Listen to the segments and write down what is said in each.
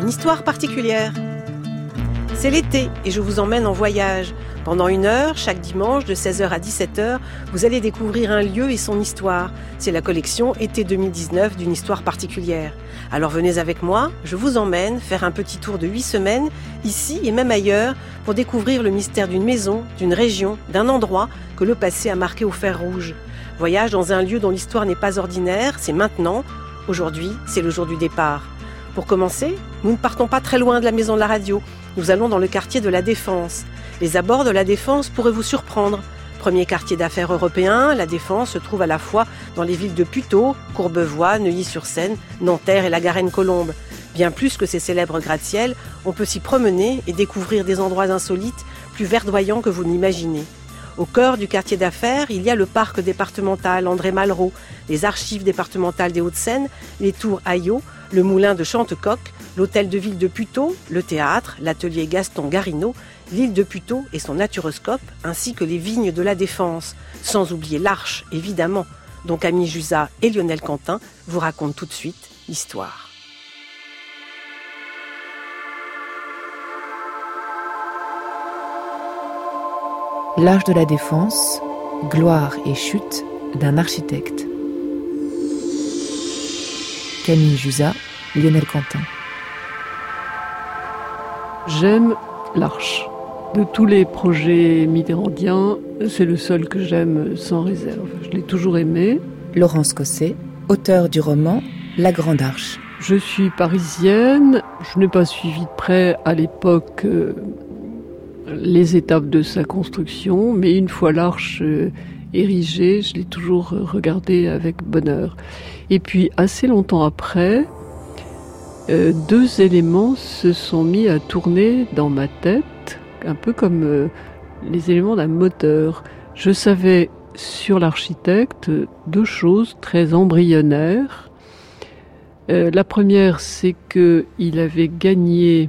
d'une histoire particulière. C'est l'été et je vous emmène en voyage. Pendant 1 heure, chaque dimanche, de 16h à 17h, vous allez découvrir un lieu et son histoire. C'est la collection Été 2019 d'une histoire particulière. Alors venez avec moi, je vous emmène faire un petit tour de 8 semaines, ici et même ailleurs, pour découvrir le mystère d'une maison, d'une région, d'un endroit que le passé a marqué au fer rouge. Voyage dans un lieu dont l'histoire n'est pas ordinaire, c'est maintenant. Aujourd'hui, c'est le jour du départ. Pour commencer, nous ne partons pas très loin de la maison de la radio. Nous allons dans le quartier de la Défense. Les abords de la Défense pourraient vous surprendre. Premier quartier d'affaires européen, la Défense se trouve à la fois dans les villes de Puteaux, Courbevoie, Neuilly-sur-Seine, Nanterre et la Garenne-Colombe. Bien plus que ces célèbres gratte-ciel, on peut s'y promener et découvrir des endroits insolites, plus verdoyants que vous n'imaginez. Au cœur du quartier d'affaires, il y a le parc départemental André Malraux, les archives départementales des Hauts-de-Seine, les tours Ayot, le moulin de Chantecoq, l'hôtel de ville de Puteaux, le théâtre, l'atelier Gaston Garrineau, l'île de Puteaux et son naturoscope, ainsi que les vignes de la Défense. Sans oublier l'Arche, évidemment, dont Camille Jusat et Lionel Quentin vous racontent tout de suite l'histoire. L'Arche de la Défense, gloire et chute d'un architecte. Camille Jusat, Lionel Quentin. J'aime l'Arche. De tous les projets mitterrandiens, c'est le seul que j'aime sans réserve. Je l'ai toujours aimé. Laurence Cosset, auteur du roman La Grande Arche. Je suis parisienne. Je n'ai pas suivi de près à l'époque les étapes de sa construction, mais une fois l'arche érigée, je l'ai toujours regardée avec bonheur. Et puis, assez longtemps après, 2 éléments se sont mis à tourner dans ma tête, un peu comme les éléments d'un moteur. Je savais sur l'architecte 2 choses très embryonnaires. La première, c'est qu'il avait gagné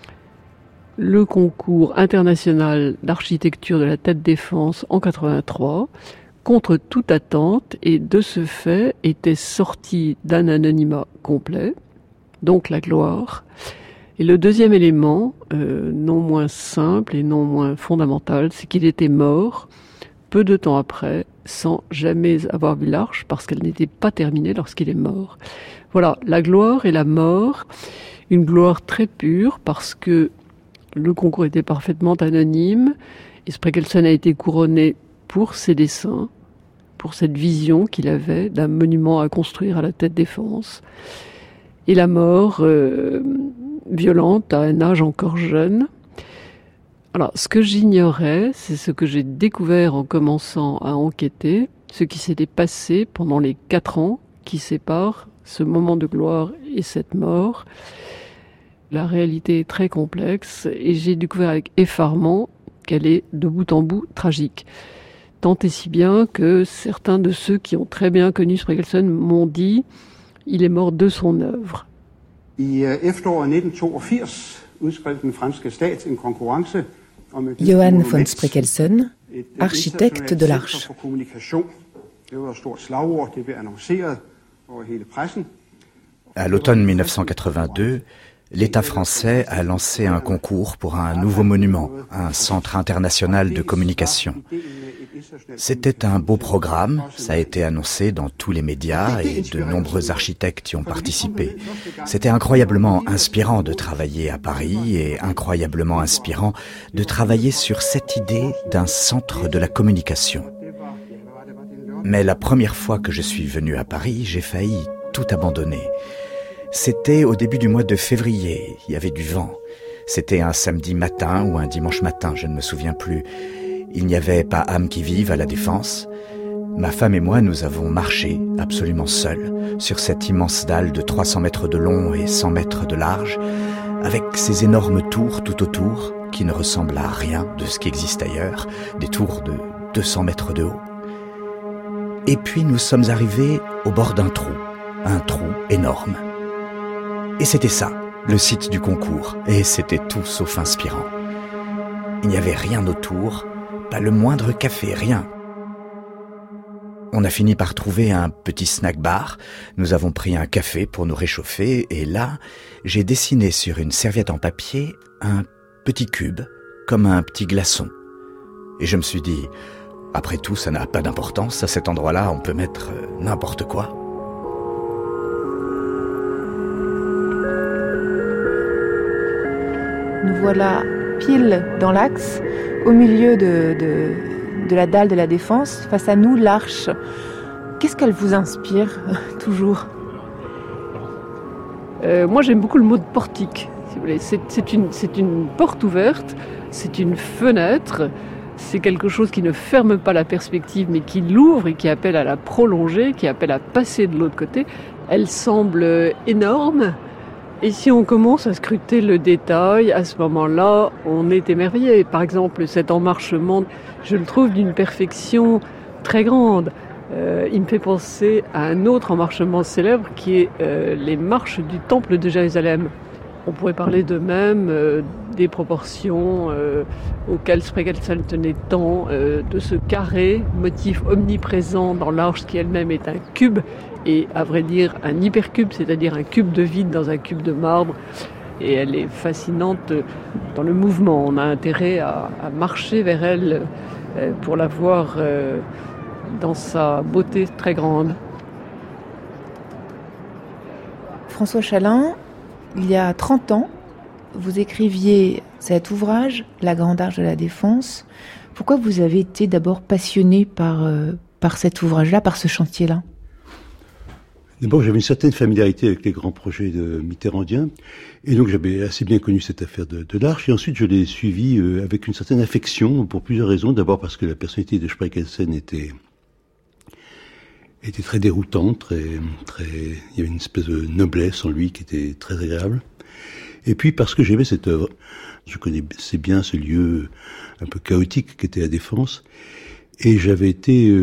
le concours international d'architecture de la Tête Défense en 83, contre toute attente, et de ce fait était sorti d'un anonymat complet, donc la gloire. Et le deuxième élément, non moins simple et non moins fondamental, c'est qu'il était mort peu de temps après, sans jamais avoir vu l'arche, parce qu'elle n'était pas terminée lorsqu'il est mort. Voilà, la gloire et la mort, une gloire très pure, parce que le concours était parfaitement anonyme, et Spreckelsen a été couronné pour ses dessins, pour cette vision qu'il avait d'un monument à construire à la Tête Défense. Et la mort violente à un âge encore jeune. Alors, ce que j'ignorais, c'est ce que j'ai découvert en commençant à enquêter, ce qui s'était passé pendant les 4 ans qui séparent ce moment de gloire et cette mort. La réalité est très complexe et j'ai découvert avec effarement qu'elle est de bout en bout tragique. Tant et si bien que certains de ceux qui ont très bien connu Spreckelsen m'ont dit il est mort de son œuvre. I efteråret 1982 udskrev den franske stat en konkurrence om et Johann von Spreckelsen, architecte de l'Arche. Det var et stort slagord, det blev annonceret over hele pressen. À l'automne 1982, l'État français a lancé un concours pour un nouveau monument, un centre international de communication. C'était un beau programme, ça a été annoncé dans tous les médias et de nombreux architectes y ont participé. C'était incroyablement inspirant de travailler à Paris et incroyablement inspirant de travailler sur cette idée d'un centre de la communication. Mais la première fois que je suis venu à Paris, j'ai failli tout abandonner. C'était au début du mois de février, il y avait du vent. C'était un samedi matin ou un dimanche matin, je ne me souviens plus. Il n'y avait pas âme qui vive à la Défense. Ma femme et moi, nous avons marché, absolument seuls, sur cette immense dalle de 300 mètres de long et 100 mètres de large, avec ces énormes tours tout autour, qui ne ressemblent à rien de ce qui existe ailleurs, des tours de 200 mètres de haut. Et puis nous sommes arrivés au bord d'un trou énorme. Et c'était ça, le site du concours, et c'était tout sauf inspirant. Il n'y avait rien autour, pas le moindre café, rien. On a fini par trouver un petit snack bar, nous avons pris un café pour nous réchauffer, et là, j'ai dessiné sur une serviette en papier un petit cube, comme un petit glaçon. Et je me suis dit, après tout, ça n'a pas d'importance, à cet endroit-là, on peut mettre n'importe quoi. Nous voilà pile dans l'axe, au milieu de la dalle de la Défense, face à nous l'arche. Qu'est-ce qu'elle vous inspire toujours ? Moi j'aime beaucoup le mot de portique, si vous voulez. C'est une porte ouverte, c'est une fenêtre, c'est quelque chose qui ne ferme pas la perspective mais qui l'ouvre et qui appelle à la prolonger, qui appelle à passer de l'autre côté. Elle semble énorme. Et si on commence à scruter le détail, à ce moment-là, on est émerveillé. Par exemple, cet emmarchement, je le trouve d'une perfection très grande. Il me fait penser à un autre emmarchement célèbre qui est les marches du Temple de Jérusalem. On pourrait parler de même des proportions auxquelles Spregelsen tenait tant, de ce carré, motif omniprésent dans l'arche qui elle-même est un cube, et à vrai dire un hypercube, c'est-à-dire un cube de vide dans un cube de marbre. Et elle est fascinante dans le mouvement. On a intérêt à marcher vers elle pour la voir dans sa beauté très grande. François Chalin, il y a 30 ans, vous écriviez cet ouvrage, La Grande Arche de la Défense. Pourquoi vous avez été d'abord passionné par cet ouvrage-là, par ce chantier-là ? D'abord, j'avais une certaine familiarité avec les grands projets mitterrandiens, et donc j'avais assez bien connu cette affaire de l'Arche, et ensuite je l'ai suivi avec une certaine affection, pour plusieurs raisons. D'abord parce que la personnalité de Spregelsen était très déroutante, il y avait une espèce de noblesse en lui qui était très agréable. Et puis parce que j'aimais cette œuvre. Je connaissais bien ce lieu un peu chaotique qu'était la Défense, et j'avais été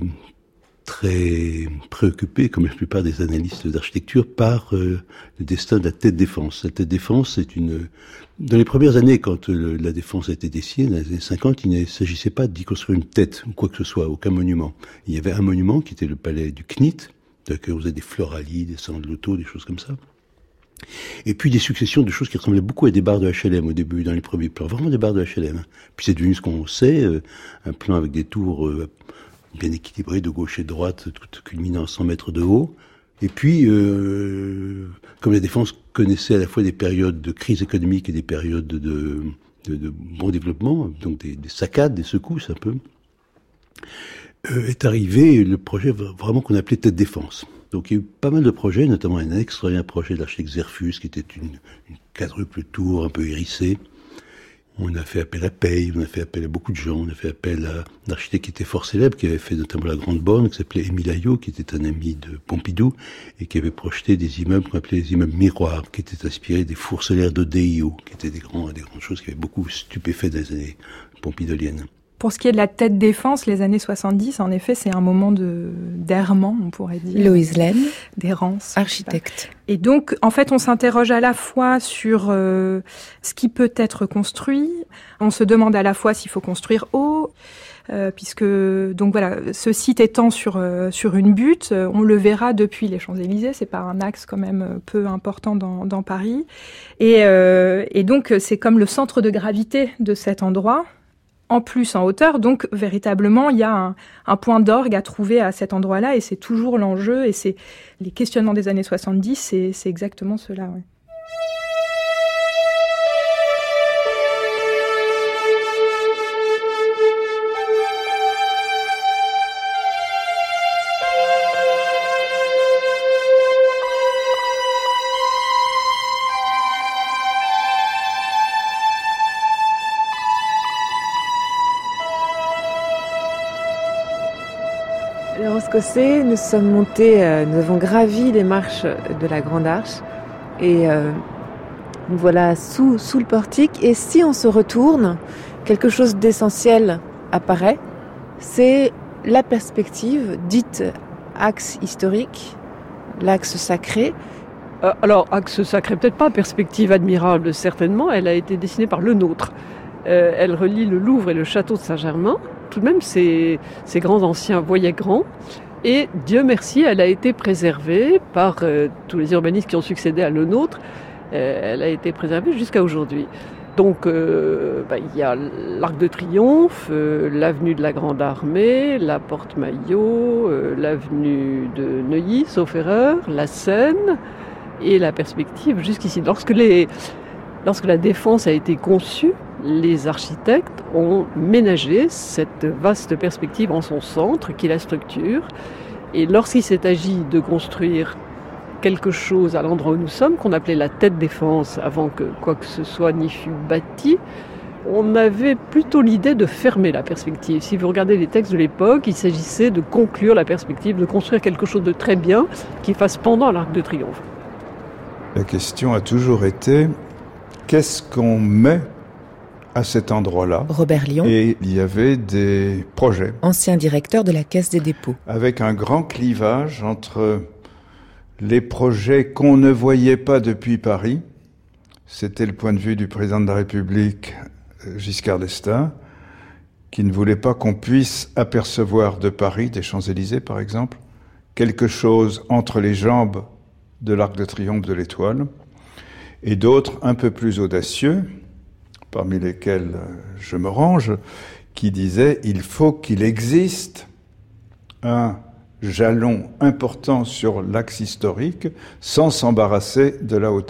très préoccupé, comme la plupart des analystes d'architecture, par le destin de la tête défense. La tête défense, dans les premières années, quand la Défense a été dessinée, dans les années 50, il ne s'agissait pas d'y construire une tête ou quoi que ce soit, aucun monument. Il y avait un monument qui était le palais du Knit, dans lequel on faisait des floralies, des sandlotos, des choses comme ça. Et puis des successions de choses qui ressemblaient beaucoup à des barres de HLM au début, dans les premiers plans, vraiment des barres de HLM. Puis c'est devenu ce qu'on sait, un plan avec des tours bien équilibrées de gauche et de droite, tout culminant à 100 mètres de haut. Et puis, comme la Défense connaissait à la fois des périodes de crise économique et des périodes de bon développement, donc des saccades, des secousses un peu, est arrivé le projet vraiment qu'on appelait Tête Défense. Donc il y a eu pas mal de projets, notamment un extraordinaire projet de l'architecte Zerfus, qui était une quadruple tour un peu hérissée. On a fait appel à Paye, on a fait appel à beaucoup de gens, on a fait appel à un architecte qui était fort célèbre, qui avait fait notamment la Grande Borne, qui s'appelait Émile Ayot, qui était un ami de Pompidou, et qui avait projeté des immeubles qu'on appelait les immeubles miroirs, qui étaient inspirés des fours solaires d'Odeio, qui étaient des grandes choses qui avaient beaucoup stupéfait dans les années pompidoliennes. Pour ce qui est de la tête défense, les années 70, en effet, c'est un moment d'errement, on pourrait dire. Loïse Laine, d'errance. Architecte. Et donc, en fait, on s'interroge à la fois sur ce qui peut être construit. On se demande à la fois s'il faut construire haut, puisque, donc voilà, ce site étant sur une butte, on le verra depuis les Champs-Élysées. C'est pas un axe quand même peu important dans Paris. Et donc, c'est comme le centre de gravité de cet endroit. En plus en hauteur, donc véritablement il y a un point d'orgue à trouver à cet endroit-là, et c'est toujours l'enjeu, et c'est les questionnements des années 70, c'est exactement cela. Ouais. Alors, Roscossé, nous sommes montés, nous avons gravi les marches de la Grande Arche, et nous voilà sous le portique. Et si on se retourne, quelque chose d'essentiel apparaît, c'est la perspective dite axe historique, l'axe sacré. Alors, axe sacré, peut-être pas, perspective admirable, certainement. Elle a été dessinée par Le Nôtre. Elle relie le Louvre et le château de Saint-Germain, tout de même, ces grands anciens voyaient grand. Et Dieu merci, elle a été préservée par tous les urbanistes qui ont succédé à le nôtre. Elle a été préservée jusqu'à aujourd'hui. Donc, il y a l'Arc de Triomphe, l'avenue de la Grande Armée, la Porte Maillot, l'avenue de Neuilly, sauf erreur, la Seine et la perspective jusqu'ici. Lorsque la Défense a été conçue, les architectes ont ménagé cette vaste perspective en son centre, qui est la structure. Et lorsqu'il s'est agi de construire quelque chose à l'endroit où nous sommes, qu'on appelait la tête défense, avant que quoi que ce soit n'y fût bâti, on avait plutôt l'idée de fermer la perspective. Si vous regardez les textes de l'époque, il s'agissait de conclure la perspective, de construire quelque chose de très bien qui fasse pendant à l'Arc de Triomphe. La question a toujours été, qu'est-ce qu'on met à cet endroit-là? Robert Lyon. Et il y avait des projets. Ancien directeur de la Caisse des dépôts. Avec un grand clivage entre les projets qu'on ne voyait pas depuis Paris. C'était le point de vue du président de la République, Giscard d'Estaing, qui ne voulait pas qu'on puisse apercevoir de Paris, des Champs-Élysées par exemple, quelque chose entre les jambes de l'Arc de Triomphe de l'Étoile, et d'autres un peu plus audacieux, parmi lesquels je me range, qui disaient « il faut qu'il existe un jalon important sur l'axe historique sans s'embarrasser de la hauteur ».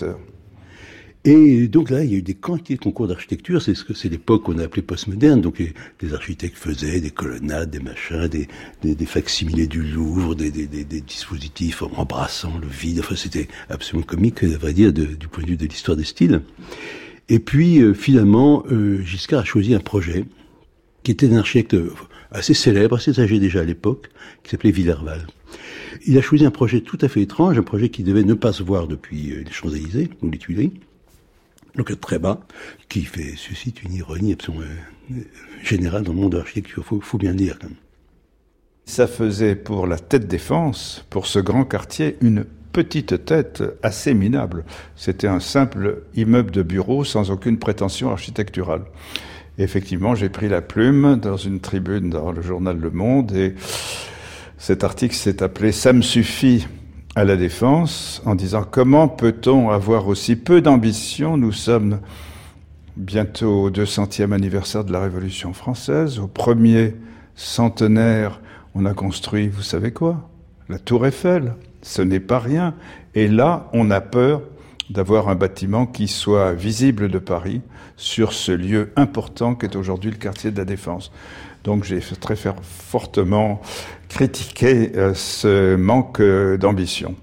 Et donc là, il y a eu des quantités de concours d'architecture. C'est l'époque qu'on a appelée postmoderne. Donc les architectes faisaient des colonnades, des machins, des facsimilés du Louvre, des dispositifs embrassant le vide. Enfin, c'était absolument comique, à vrai dire, du point de vue de l'histoire des styles. Et puis, finalement, Giscard a choisi un projet qui était d'un architecte assez célèbre, assez âgé déjà à l'époque, qui s'appelait Villerval. Il a choisi un projet tout à fait étrange, un projet qui devait ne pas se voir depuis les Champs-Élysées, ou les Tuileries, donc très bas, qui suscite une ironie absolument générale dans le monde de l'architecture, faut bien le dire quand même. Ça faisait pour la tête défense, pour ce grand quartier, une petite tête assez minable. C'était un simple immeuble de bureau sans aucune prétention architecturale. Et effectivement, j'ai pris la plume dans une tribune dans le journal Le Monde et cet article s'est appelé « Ça me suffit à la Défense » en disant « Comment peut-on avoir aussi peu d'ambition ? Nous sommes bientôt au 200e anniversaire de la Révolution française. Au premier centenaire, on a construit, vous savez quoi ? La Tour Eiffel. Ce n'est pas rien. Et là, on a peur d'avoir un bâtiment qui soit visible de Paris sur ce lieu important qu'est aujourd'hui le quartier de la Défense. Donc j'ai très fortement critiqué ce manque d'ambition.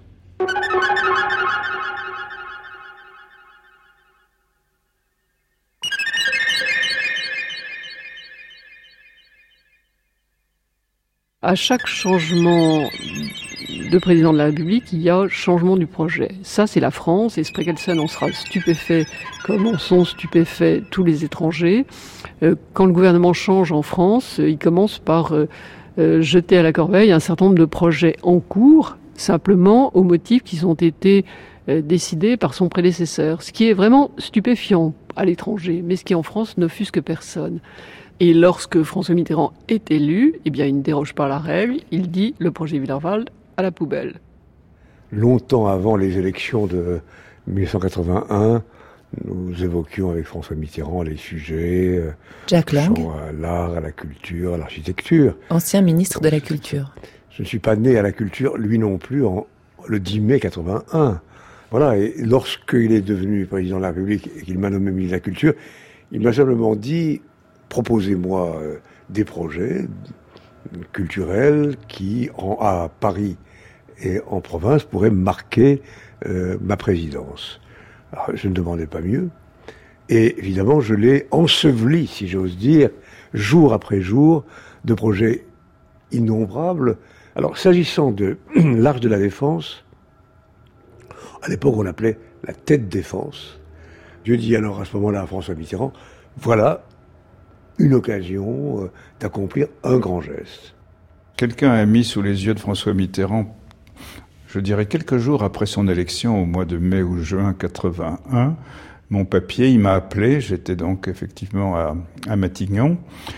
À chaque changement de président de la République, il y a changement du projet. Ça, c'est la France, et Spreckelsen en sera stupéfait, comme en sont stupéfaits tous les étrangers. Quand le gouvernement change en France, il commence par jeter à la corbeille un certain nombre de projets en cours, simplement aux motifs qui ont été décidés par son prédécesseur. Ce qui est vraiment stupéfiant à l'étranger, mais ce qui en France n'offusque personne. Et lorsque François Mitterrand est élu, eh bien, il ne déroge pas à la règle. Il dit le projet Villerval à la poubelle. Longtemps avant les élections de 1981, nous évoquions avec François Mitterrand les sujets Jack Lang, à l'art, à la culture, à l'architecture. Ancien ministre de la Culture. Je ne suis pas né à la culture, lui non plus, le 10 mai 81. Voilà, et lorsqu'il est devenu président de la République et qu'il m'a nommé ministre de la Culture, il m'a simplement dit « Proposez-moi des projets culturels qui, à Paris et en province, pourraient marquer ma présidence. » Alors, je ne demandais pas mieux. Et évidemment, je l'ai enseveli, si j'ose dire, jour après jour, de projets innombrables. Alors, s'agissant de l'Arche de la Défense, à l'époque, on l'appelait la tête défense. Je dis alors à ce moment-là à François Mitterrand, voilà une occasion d'accomplir un grand geste. Quelqu'un a mis sous les yeux de François Mitterrand, je dirais quelques jours après son élection, au mois de mai ou juin 81, mon papier, il m'a appelé, j'étais donc effectivement à Matignon,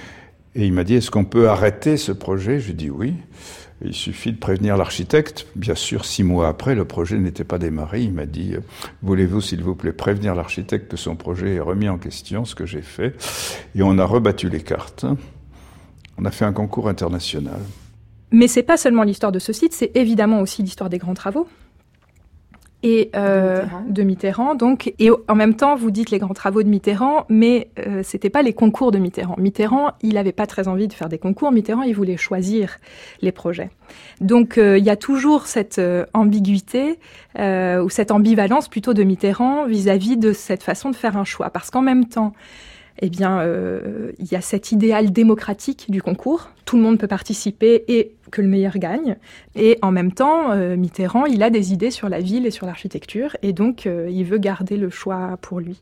Et il m'a dit, est-ce qu'on peut arrêter ce projet ? J'ai dit oui. Il suffit de prévenir l'architecte. Bien sûr, 6 mois après, le projet n'était pas démarré. Il m'a dit, voulez-vous, s'il vous plaît, prévenir l'architecte que son projet est remis en question, ce que j'ai fait. Et on a rebattu les cartes. On a fait un concours international. Mais c'est pas seulement l'histoire de ce site, c'est évidemment aussi l'histoire des grands travaux. Et de Mitterrand, donc, et en même temps, vous dites les grands travaux de Mitterrand, mais c'était pas les concours de Mitterrand. Mitterrand, il avait pas très envie de faire des concours. Mitterrand, il voulait choisir les projets. Donc, il y a toujours cette ambiguïté ou cette ambivalence plutôt de Mitterrand vis-à-vis de cette façon de faire un choix, parce qu'en même temps, eh bien, il y a cet idéal démocratique du concours. Tout le monde peut participer et que le meilleur gagne. Et en même temps, Mitterrand, il a des idées sur la ville et sur l'architecture. Et donc, il veut garder le choix pour lui.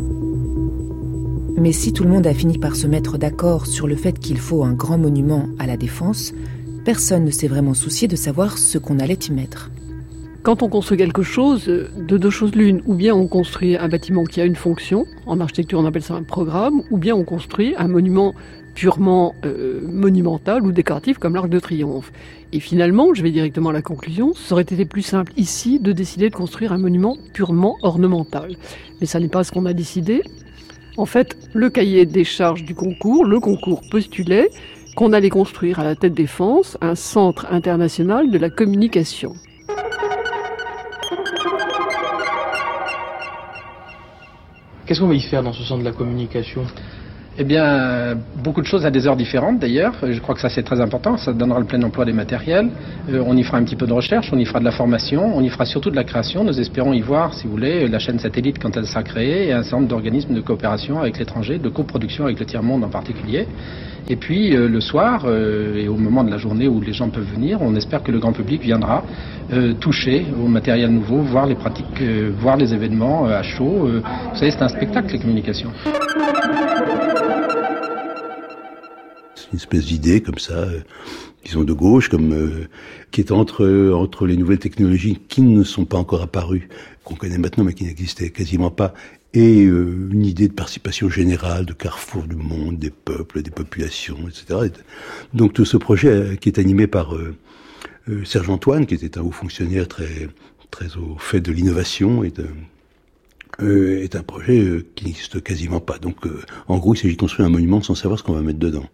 Mais si tout le monde a fini par se mettre d'accord sur le fait qu'il faut un grand monument à la Défense, personne ne s'est vraiment soucié de savoir ce qu'on allait y mettre. Quand on construit quelque chose, de deux choses l'une, ou bien on construit un bâtiment qui a une fonction, en architecture on appelle ça un programme, ou bien on construit un monument purement monumental ou décoratif comme l'Arc de Triomphe. Et finalement, je vais directement à la conclusion, ça aurait été plus simple ici de décider de construire un monument purement ornemental. Mais ça n'est pas ce qu'on a décidé. En fait, le cahier des charges du concours, le concours postulait qu'on allait construire à la Tête Défense un centre international de la communication. Qu'est-ce qu'on va y faire dans ce centre de la communication ? Eh bien, beaucoup de choses à des heures différentes d'ailleurs. Je crois que ça c'est très important, ça donnera le plein emploi des matériels. On y fera un petit peu de recherche, on y fera de la formation, on y fera surtout de la création. Nous espérons y voir, si vous voulez, la chaîne satellite quand elle sera créée et un certain nombre d'organismes de coopération avec l'étranger, de coproduction avec le tiers-monde en particulier. Et puis le soir, et au moment de la journée où les gens peuvent venir, on espère que le grand public viendra toucher au matériel nouveau, voir les pratiques, voir les événements à chaud. Vous savez, c'est un spectacle, les communications. C'est une espèce d'idée comme ça, disons de gauche, comme qui est entre les nouvelles technologies qui ne sont pas encore apparues, qu'on connaît maintenant mais qui n'existaient quasiment pas, et une idée de participation générale, de carrefour du monde, des peuples, des populations, etc. Donc tout ce projet qui est animé par Serge Antoine, qui était un haut fonctionnaire très au fait de l'innovation est un projet qui n'existe quasiment pas. Donc en gros, il s'agit de construire un monument sans savoir ce qu'on va mettre dedans.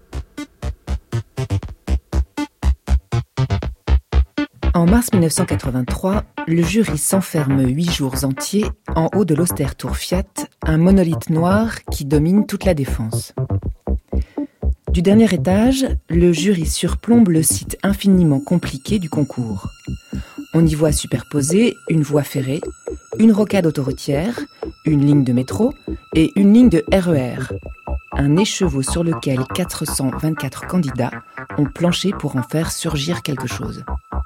En mars 1983, le jury s'enferme 8 jours entiers en haut de l'Ostertour Fiat, un monolithe noir qui domine toute la Défense. Du dernier étage, le jury surplombe le site infiniment compliqué du concours. On y voit superposer une voie ferrée, une rocade autoroutière, une ligne de métro et une ligne de RER. Un écheveau sur lequel 424 candidats ont planché pour en faire surgir quelque chose.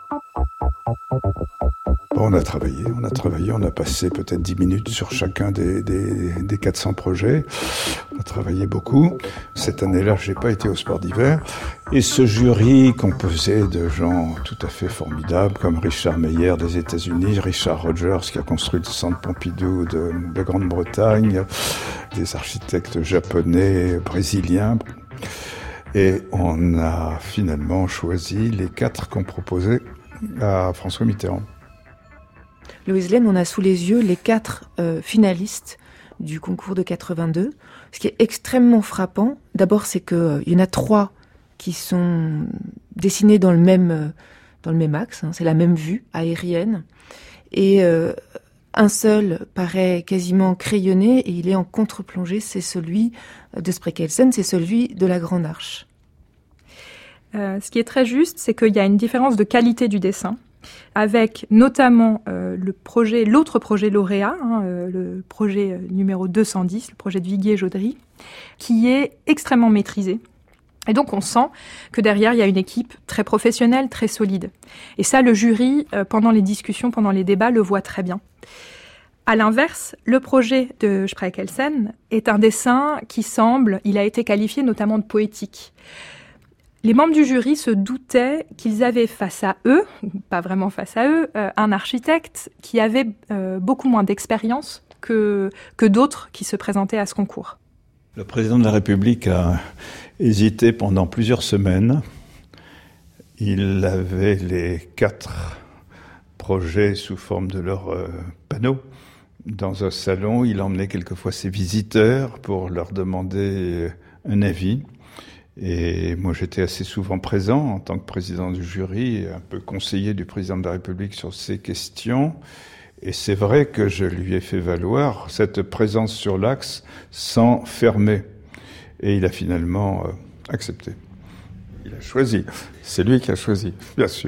On a travaillé, on a passé peut-être 10 minutes sur chacun des 400 projets. On a travaillé beaucoup. Cette année-là, je n'ai pas été au sport d'hiver. Et ce jury composé de gens tout à fait formidables, comme Richard Meyer des États-Unis, Richard Rogers qui a construit le centre Pompidou de Grande-Bretagne, des architectes japonais, brésiliens. Et on a finalement choisi les 4 qu'on proposait à François Mitterrand. Louise Laine, on a sous les yeux les 4 finalistes du concours de 82. Ce qui est extrêmement frappant, d'abord, c'est qu'il y en a 3 qui sont dessinés dans le même axe, hein, c'est la même vue aérienne. Et un seul paraît quasiment crayonné et il est en contre-plongée, c'est celui de Spreckelsen, c'est celui de la Grande Arche. Ce qui est très juste, c'est qu'il y a une différence de qualité du dessin, avec notamment l'autre projet lauréat, le projet numéro 210, le projet de Viguier-Jaudry, qui est extrêmement maîtrisé. Et donc on sent que derrière, il y a une équipe très professionnelle, très solide. Et ça, le jury, pendant les discussions, pendant les débats, le voit très bien. À l'inverse, le projet de Spreckelsen est un dessin qui semble, il a été qualifié notamment de poétique. Les membres du jury se doutaient qu'ils avaient face à eux, pas vraiment face à eux, un architecte qui avait beaucoup moins d'expérience que d'autres qui se présentaient à ce concours. Le président de la République a hésité pendant plusieurs semaines. Il avait les 4 projets sous forme de leurs panneaux dans un salon. Il emmenait quelquefois ses visiteurs pour leur demander un avis. Et moi, j'étais assez souvent présent en tant que président du jury et un peu conseiller du président de la République sur ces questions. Et c'est vrai que je lui ai fait valoir cette présence sur l'axe sans fermer. Et il a finalement accepté. Il a choisi. C'est lui qui a choisi, bien sûr.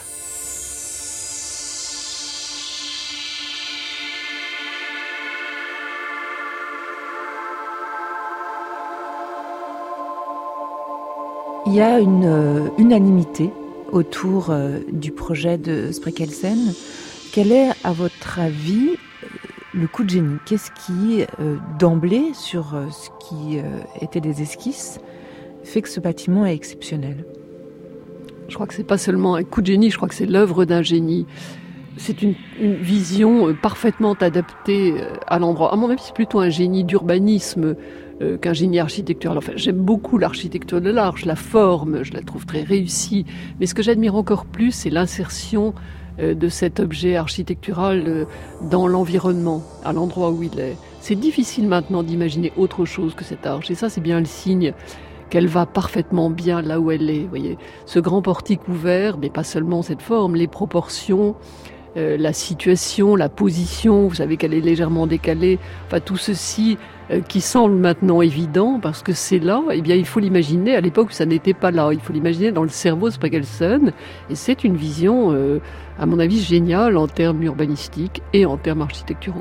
Il y a une unanimité autour du projet de Spreckelsen. Quel est, à votre avis, le coup de génie? Qu'est-ce qui, d'emblée, sur ce qui était des esquisses, fait que ce bâtiment est exceptionnel? Je crois que c'est pas seulement un coup de génie, je crois que c'est l'œuvre d'un génie. C'est une vision parfaitement adaptée à l'endroit. À mon avis, c'est plutôt un génie d'urbanisme qu'un génie architectural. Enfin, j'aime beaucoup l'architecture de l'Arche, la forme, je la trouve très réussie. Mais ce que j'admire encore plus, c'est l'insertion de cet objet architectural dans l'environnement, à l'endroit où il est. C'est difficile maintenant d'imaginer autre chose que cette arche. Et ça, c'est bien le signe qu'elle va parfaitement bien là où elle est. Vous voyez, ce grand portique ouvert, mais pas seulement cette forme, les proportions, la situation, la position, vous savez qu'elle est légèrement décalée. Enfin, tout ceci qui semble maintenant évident parce que c'est là, eh bien, il faut l'imaginer à l'époque où ça n'était pas là. Il faut l'imaginer dans le cerveau de Spreckelsen. Et c'est une vision, à mon avis, géniale en termes urbanistiques et en termes architecturaux.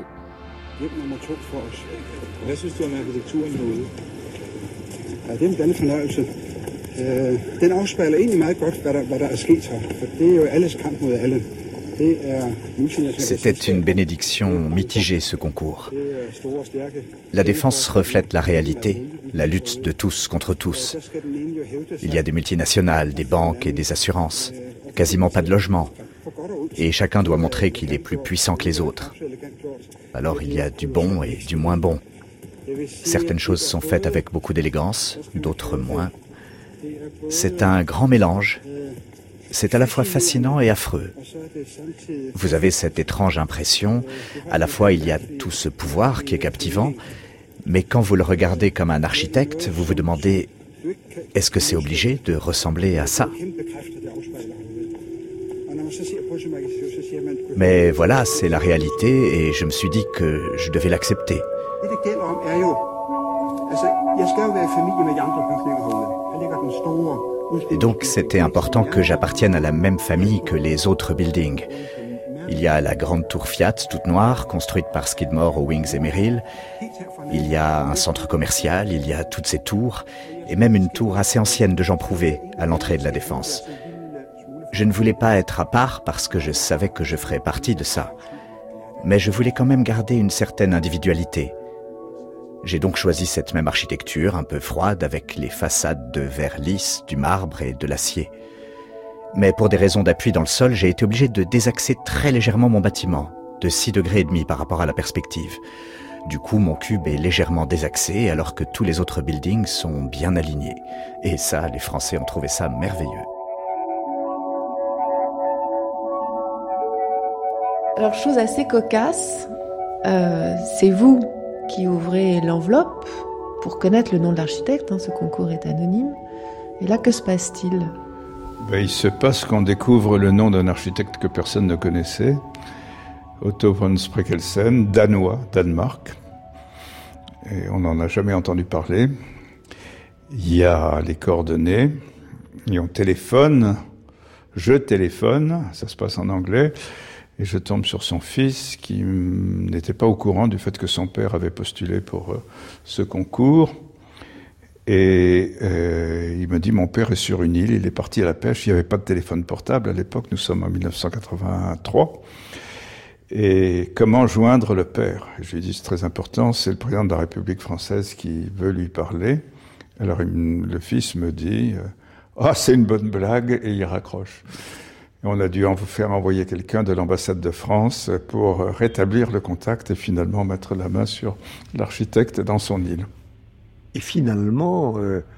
Det er en denne fornøjelse. Den afspejler egentlig meget godt, hvad der er sket her. For det er jo alles kamp mod alle. C'était une bénédiction mitigée, ce concours. La défense reflète la réalité, la lutte de tous contre tous. Il y a des multinationales, des banques et des assurances, quasiment pas de logement. Et chacun doit montrer qu'il est plus puissant que les autres. Alors il y a du bon et du moins bon. Certaines choses sont faites avec beaucoup d'élégance, d'autres moins. C'est un grand mélange. C'est à la fois fascinant et affreux. Vous avez cette étrange impression, à la fois il y a tout ce pouvoir qui est captivant, mais quand vous le regardez comme un architecte, vous vous demandez, est-ce que c'est obligé de ressembler à ça? Mais voilà, c'est la réalité et je me suis dit que je devais l'accepter. Et donc c'était important que j'appartienne à la même famille que les autres buildings. Il y a la grande tour Fiat, toute noire, construite par Skidmore, Owings et Merrill. Il y a un centre commercial, il y a toutes ces tours, et même une tour assez ancienne de Jean Prouvé, à l'entrée de la Défense. Je ne voulais pas être à part parce que je savais que je ferais partie de ça. Mais je voulais quand même garder une certaine individualité. J'ai donc choisi cette même architecture, un peu froide, avec les façades de verre lisse, du marbre et de l'acier. Mais pour des raisons d'appui dans le sol, j'ai été obligé de désaxer très légèrement mon bâtiment, de 6,5 degrés par rapport à la perspective. Du coup, mon cube est légèrement désaxé, alors que tous les autres buildings sont bien alignés. Et ça, les Français ont trouvé ça merveilleux. Alors, chose assez cocasse, c'est vous qui ouvrez l'enveloppe pour connaître le nom de l'architecte, ce concours est anonyme. Et là, que se passe-t-il ? Il se passe qu'on découvre le nom d'un architecte que personne ne connaissait, Otto von Spreckelsen, danois, Danemark. Et on n'en a jamais entendu parler. Il y a les coordonnées, et on téléphone, je téléphone, ça se passe en anglais, et je tombe sur son fils qui n'était pas au courant du fait que son père avait postulé pour ce concours. Et il me dit, mon père est sur une île, il est parti à la pêche, il n'y avait pas de téléphone portable à l'époque, nous sommes en 1983. Et comment joindre le père ? Je lui dis, c'est très important, c'est le président de la République française qui veut lui parler. Alors le fils me dit, c'est une bonne blague, et il raccroche. Et on a dû faire envoyer quelqu'un de l'ambassade de France pour rétablir le contact et finalement mettre la main sur l'architecte dans son île. Et finalement,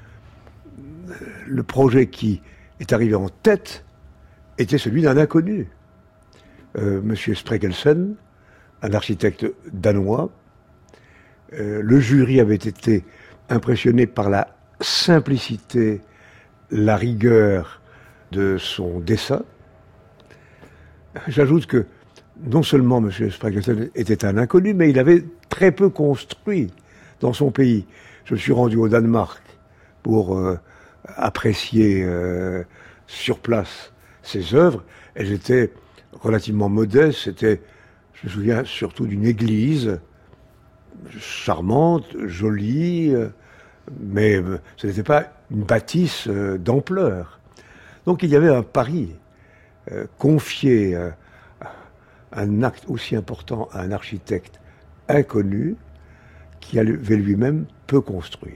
le projet qui est arrivé en tête était celui d'un inconnu. Monsieur Spreckelsen, un architecte danois. Le jury avait été impressionné par la simplicité, la rigueur de son dessin. J'ajoute que non seulement M. Spreckelsen était un inconnu, mais il avait très peu construit dans son pays. Je me suis rendu au Danemark pour apprécier sur place ses œuvres. Elles étaient relativement modestes. C'était, je me souviens surtout d'une église charmante, jolie, mais ce n'était pas une bâtisse d'ampleur. Donc il y avait un pari, confier un acte aussi important à un architecte inconnu qui avait lui-même peu construit.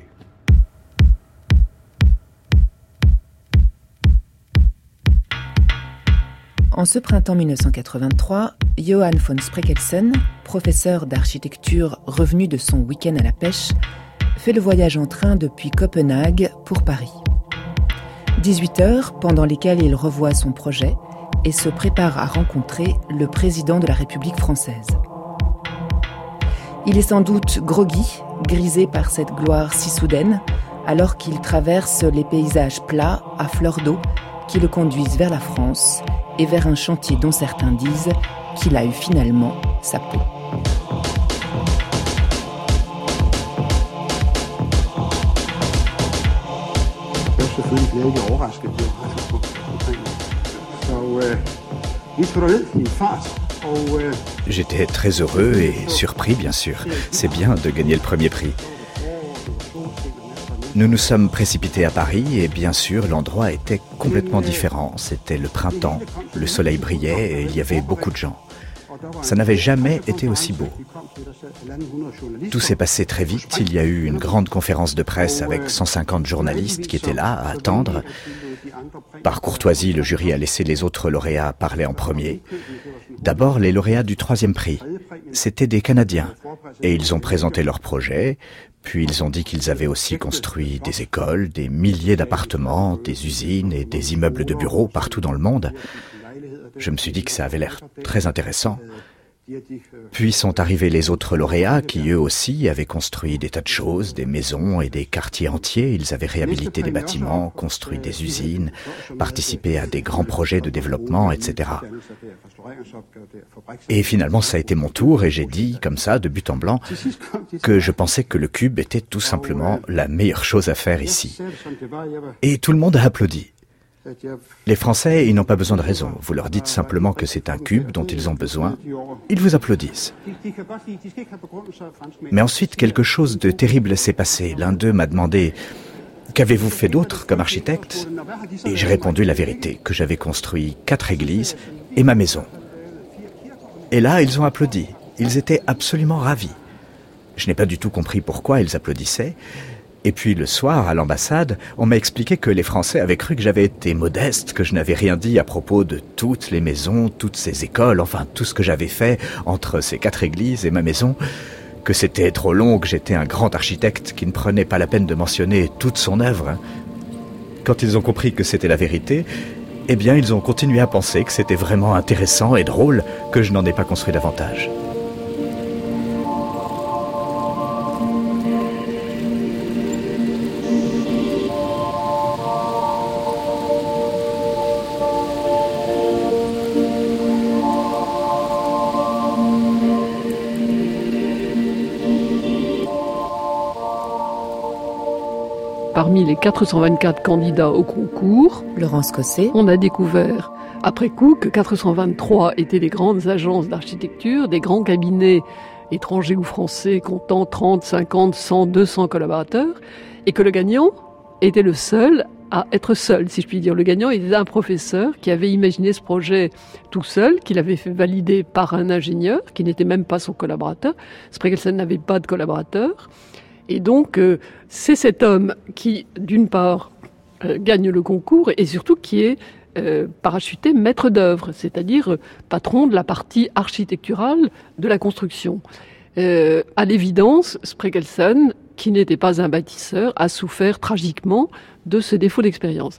En ce printemps 1983, Johann von Spreckelsen, professeur d'architecture revenu de son week-end à la pêche, fait le voyage en train depuis Copenhague pour Paris. 18 heures pendant lesquelles il revoit son projet et se prépare à rencontrer le président de la République française. Il est sans doute groggy, grisé par cette gloire si soudaine, alors qu'il traverse les paysages plats à fleur d'eau qui le conduisent vers la France et vers un chantier dont certains disent qu'il a eu finalement sa peau. J'étais très heureux et surpris, bien sûr. C'est bien de gagner le premier prix. Nous nous sommes précipités à Paris et bien sûr, l'endroit était complètement différent. C'était le printemps, le soleil brillait et il y avait beaucoup de gens. Ça n'avait jamais été aussi beau. Tout s'est passé très vite. Il y a eu une grande conférence de presse avec 150 journalistes qui étaient là à attendre. Par courtoisie, le jury a laissé les autres lauréats parler en premier. D'abord, les lauréats du 3e prix. C'étaient des Canadiens et ils ont présenté leur projet. Puis ils ont dit qu'ils avaient aussi construit des écoles, des milliers d'appartements, des usines et des immeubles de bureaux partout dans le monde. Je me suis dit que ça avait l'air très intéressant. Puis sont arrivés les autres lauréats qui, eux aussi, avaient construit des tas de choses, des maisons et des quartiers entiers. Ils avaient réhabilité des bâtiments, construit des usines, participé à des grands projets de développement, etc. Et finalement, ça a été mon tour et j'ai dit, comme ça, de but en blanc, que je pensais que le cube était tout simplement la meilleure chose à faire ici. Et tout le monde a applaudi. Les Français, ils n'ont pas besoin de raison. Vous leur dites simplement que c'est un cube dont ils ont besoin. Ils vous applaudissent. Mais ensuite, quelque chose de terrible s'est passé. L'un d'eux m'a demandé « Qu'avez-vous fait d'autre comme architecte ?» Et j'ai répondu la vérité, que j'avais construit 4 églises et ma maison. Et là, ils ont applaudi. Ils étaient absolument ravis. Je n'ai pas du tout compris pourquoi ils applaudissaient. Et puis le soir, à l'ambassade, on m'a expliqué que les Français avaient cru que j'avais été modeste, que je n'avais rien dit à propos de toutes les maisons, toutes ces écoles, enfin tout ce que j'avais fait entre ces 4 églises et ma maison, que c'était trop long, que j'étais un grand architecte qui ne prenait pas la peine de mentionner toute son œuvre. Quand ils ont compris que c'était la vérité, eh bien ils ont continué à penser que c'était vraiment intéressant et drôle que je n'en ai pas construit davantage. Parmi les 424 candidats au concours, Laurence Cosset, on a découvert après coup que 423 étaient des grandes agences d'architecture, des grands cabinets étrangers ou français comptant 30, 50, 100, 200 collaborateurs, et que le gagnant était le seul à être seul, si je puis dire. Le gagnant était un professeur qui avait imaginé ce projet tout seul, qu'il avait fait valider par un ingénieur, qui n'était même pas son collaborateur. Spreckelsen n'avait pas de collaborateur. Et donc, c'est cet homme qui, d'une part, gagne le concours et surtout qui est parachuté maître d'œuvre, c'est-à-dire patron de la partie architecturale de la construction. À l'évidence, Spreckelsen qui n'était pas un bâtisseur, a souffert tragiquement de ce défaut d'expérience.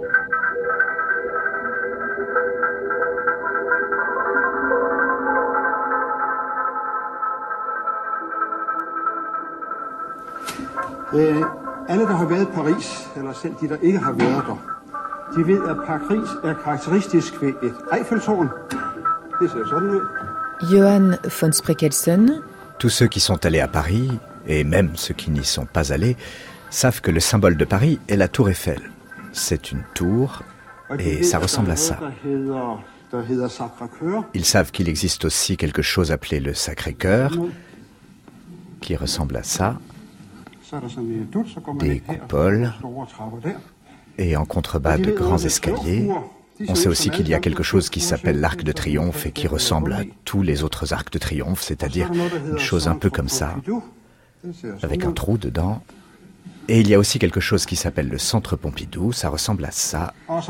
Alle, der har været i Paris, eller selv de, der ikke har været der, de ved, at Paris er karakteristisk ved et Eiffeltårn. Det ser sådan ud. Johann von Spreckelsen. Tous ceux qui sont allés à Paris, et même ceux qui n'y sont pas allés, savent que le symbole de Paris est la tour Eiffel. C'est une tour, et ça ressemble à ça. Ils savent qu'il existe aussi quelque chose appelé le Sacré-Cœur, qui ressemble à ça. Des coupoles et en contrebas de grands escaliers. On sait aussi qu'il y a quelque chose qui s'appelle l'Arc de Triomphe et qui ressemble à tous les autres arcs de triomphe, c'est-à-dire une chose un peu comme ça, avec un trou dedans. Et il y a aussi quelque chose qui s'appelle le Centre Pompidou, ça ressemble à ça,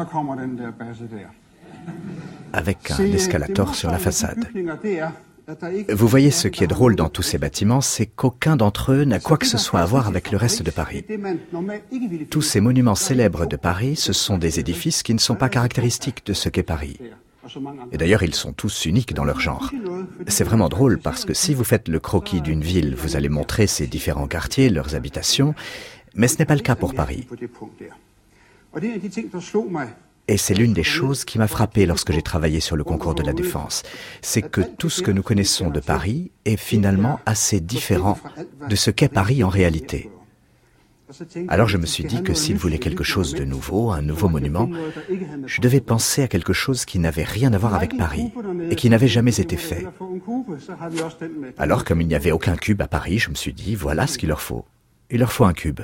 avec un escalator sur la façade. Vous voyez, ce qui est drôle dans tous ces bâtiments, c'est qu'aucun d'entre eux n'a quoi que ce soit à voir avec le reste de Paris. Tous ces monuments célèbres de Paris, ce sont des édifices qui ne sont pas caractéristiques de ce qu'est Paris. Et d'ailleurs, ils sont tous uniques dans leur genre. C'est vraiment drôle parce que si vous faites le croquis d'une ville, vous allez montrer ses différents quartiers, leurs habitations, mais ce n'est pas le cas pour Paris. Et c'est l'une des choses qui m'a frappé lorsque j'ai travaillé sur le concours de la Défense. C'est que tout ce que nous connaissons de Paris est finalement assez différent de ce qu'est Paris en réalité. Alors je me suis dit que s'il voulait quelque chose de nouveau, un nouveau monument, je devais penser à quelque chose qui n'avait rien à voir avec Paris et qui n'avait jamais été fait. Alors comme il n'y avait aucun cube à Paris, je me suis dit, voilà ce qu'il leur faut. Il leur faut un cube.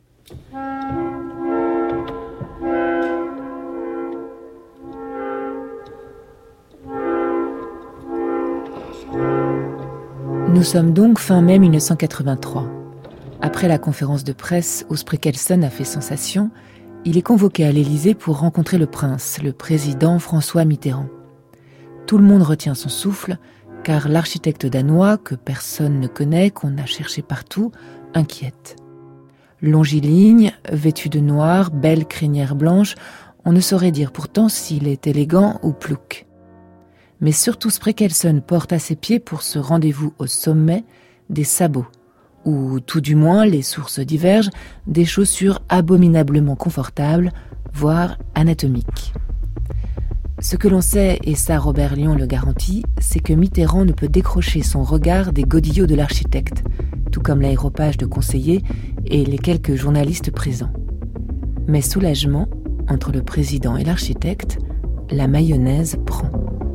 Nous sommes donc fin mai 1983. Après la conférence de presse où Spreckelsen a fait sensation, il est convoqué à l'Élysée pour rencontrer le prince, le président François Mitterrand. Tout le monde retient son souffle, car l'architecte danois, que personne ne connaît, qu'on a cherché partout, inquiète. Longiligne, vêtu de noir, belle crinière blanche, on ne saurait dire pourtant s'il est élégant ou plouc. Mais surtout Spreckelsen porte à ses pieds pour ce rendez-vous au sommet des sabots, ou tout du moins, les sources divergent, des chaussures abominablement confortables, voire anatomiques. Ce que l'on sait, et ça Robert Lyon le garantit, c'est que Mitterrand ne peut décrocher son regard des godillots de l'architecte, tout comme l'aéropage de conseillers et les quelques journalistes présents. Mais soulagement, entre le président et l'architecte, la mayonnaise prend.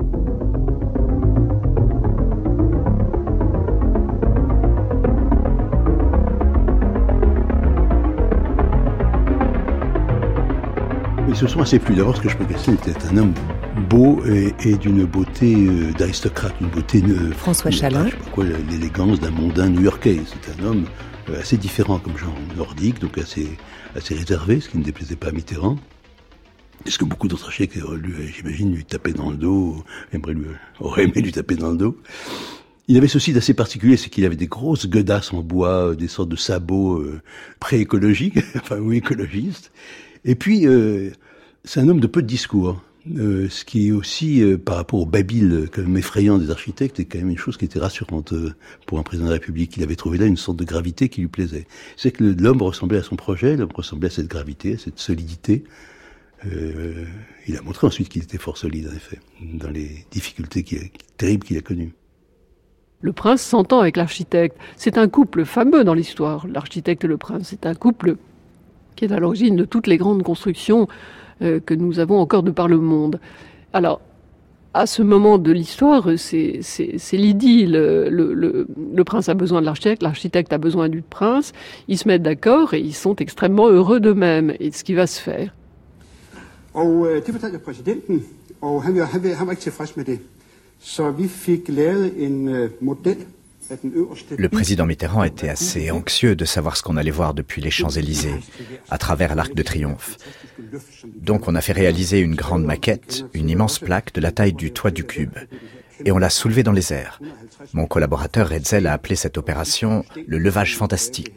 Ils se sont assez plu. D'abord, parce que Spreckelsen était un homme beau et d'une beauté d'aristocrate, une beauté... François Chalin. Je sais pas quoi, l'élégance d'un mondain new-yorkais. C'est un homme assez différent comme genre nordique, donc assez réservé, ce qui ne déplaisait pas à Mitterrand. Est-ce que beaucoup d'autres architectes, j'imagine, lui tapaient dans le dos, auraient aimé lui taper dans le dos. Il avait ceci d'assez particulier, c'est qu'il avait des grosses godasses en bois, des sortes de sabots pré-écologiques, enfin oui, écologistes. Et puis, c'est un homme de peu de discours, ce qui est aussi, par rapport au babil quand même effrayant des architectes, est quand même une chose qui était rassurante pour un président de la République. Il avait trouvé là une sorte de gravité qui lui plaisait. C'est que l'homme ressemblait à son projet, l'homme ressemblait à cette gravité, à cette solidité. Il a montré ensuite qu'il était fort solide, en effet, dans les difficultés terribles qu'il a connues. Le prince s'entend avec l'architecte. C'est un couple fameux dans l'histoire, l'architecte et le prince. C'est un couple qui est à l'origine de toutes les grandes constructions que nous avons encore de par le monde. Alors, à ce moment de l'histoire, c'est l'idylle. Le prince a besoin de l'architecte a besoin du prince. Ils se mettent d'accord et ils sont extrêmement heureux d'eux-mêmes et de ce qui va se faire. Og det fortalte jeg præsidenten, og han var ikke tilfreds med det. Så vi fik lavet en model. Le président Mitterrand était assez anxieux de savoir ce qu'on allait voir depuis les Champs-Élysées, à travers l'Arc de Triomphe. Donc on a fait réaliser une grande maquette, une immense plaque de la taille du toit du cube, et on l'a soulevée dans les airs. Mon collaborateur Hetzel a appelé cette opération le levage fantastique.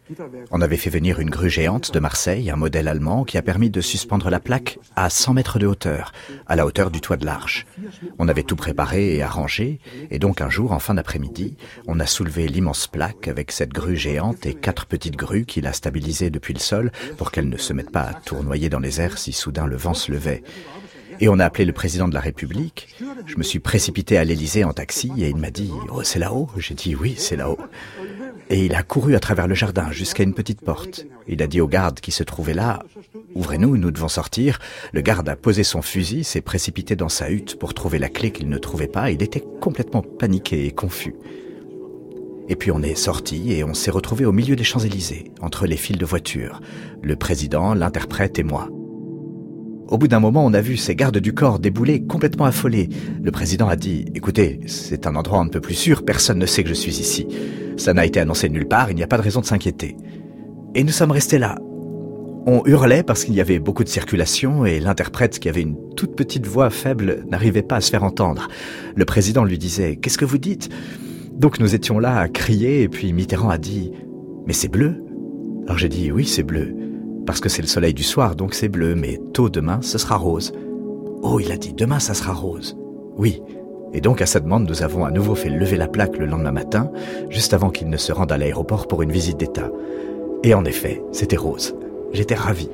On avait fait venir une grue géante de Marseille, un modèle allemand qui a permis de suspendre la plaque à 100 mètres de hauteur, à la hauteur du toit de l'arche. On avait tout préparé et arrangé, et donc un jour, en fin d'après-midi, on a soulevé l'immense plaque avec cette grue géante et 4 petites grues qu'il a stabilisées depuis le sol pour qu'elles ne se mettent pas à tournoyer dans les airs si soudain le vent se levait. Et on a appelé le président de la République. Je me suis précipité à l'Élysée en taxi et il m'a dit « Oh, c'est là-haut ?» J'ai dit « Oui, c'est là-haut ». Et il a couru à travers le jardin jusqu'à une petite porte. Il a dit au garde qui se trouvait là « Ouvrez-nous, nous devons sortir ». Le garde a posé son fusil, s'est précipité dans sa hutte pour trouver la clé qu'il ne trouvait pas. Il était complètement paniqué et confus. Et puis on est sorti et on s'est retrouvé au milieu des Champs-Élysées, entre les files de voitures, le président, l'interprète et moi. Au bout d'un moment, on a vu ces gardes du corps débouler complètement affolés. Le président a dit « Écoutez, c'est un endroit un peu plus sûr, personne ne sait que je suis ici. Ça n'a été annoncé nulle part, il n'y a pas de raison de s'inquiéter. » Et nous sommes restés là. On hurlait parce qu'il y avait beaucoup de circulation et l'interprète, qui avait une toute petite voix faible, n'arrivait pas à se faire entendre. Le président lui disait « Qu'est-ce que vous dites ?» Donc nous étions là à crier et puis Mitterrand a dit « Mais c'est bleu ?» Alors j'ai dit « Oui, c'est bleu. » Parce que c'est le soleil du soir, donc c'est bleu, mais tôt demain, ce sera rose. Oh, il a dit, demain, ça sera rose. Oui. Et donc, à sa demande, nous avons à nouveau fait lever la plaque le lendemain matin, juste avant qu'il ne se rende à l'aéroport pour une visite d'État. Et en effet, c'était rose. J'étais ravi.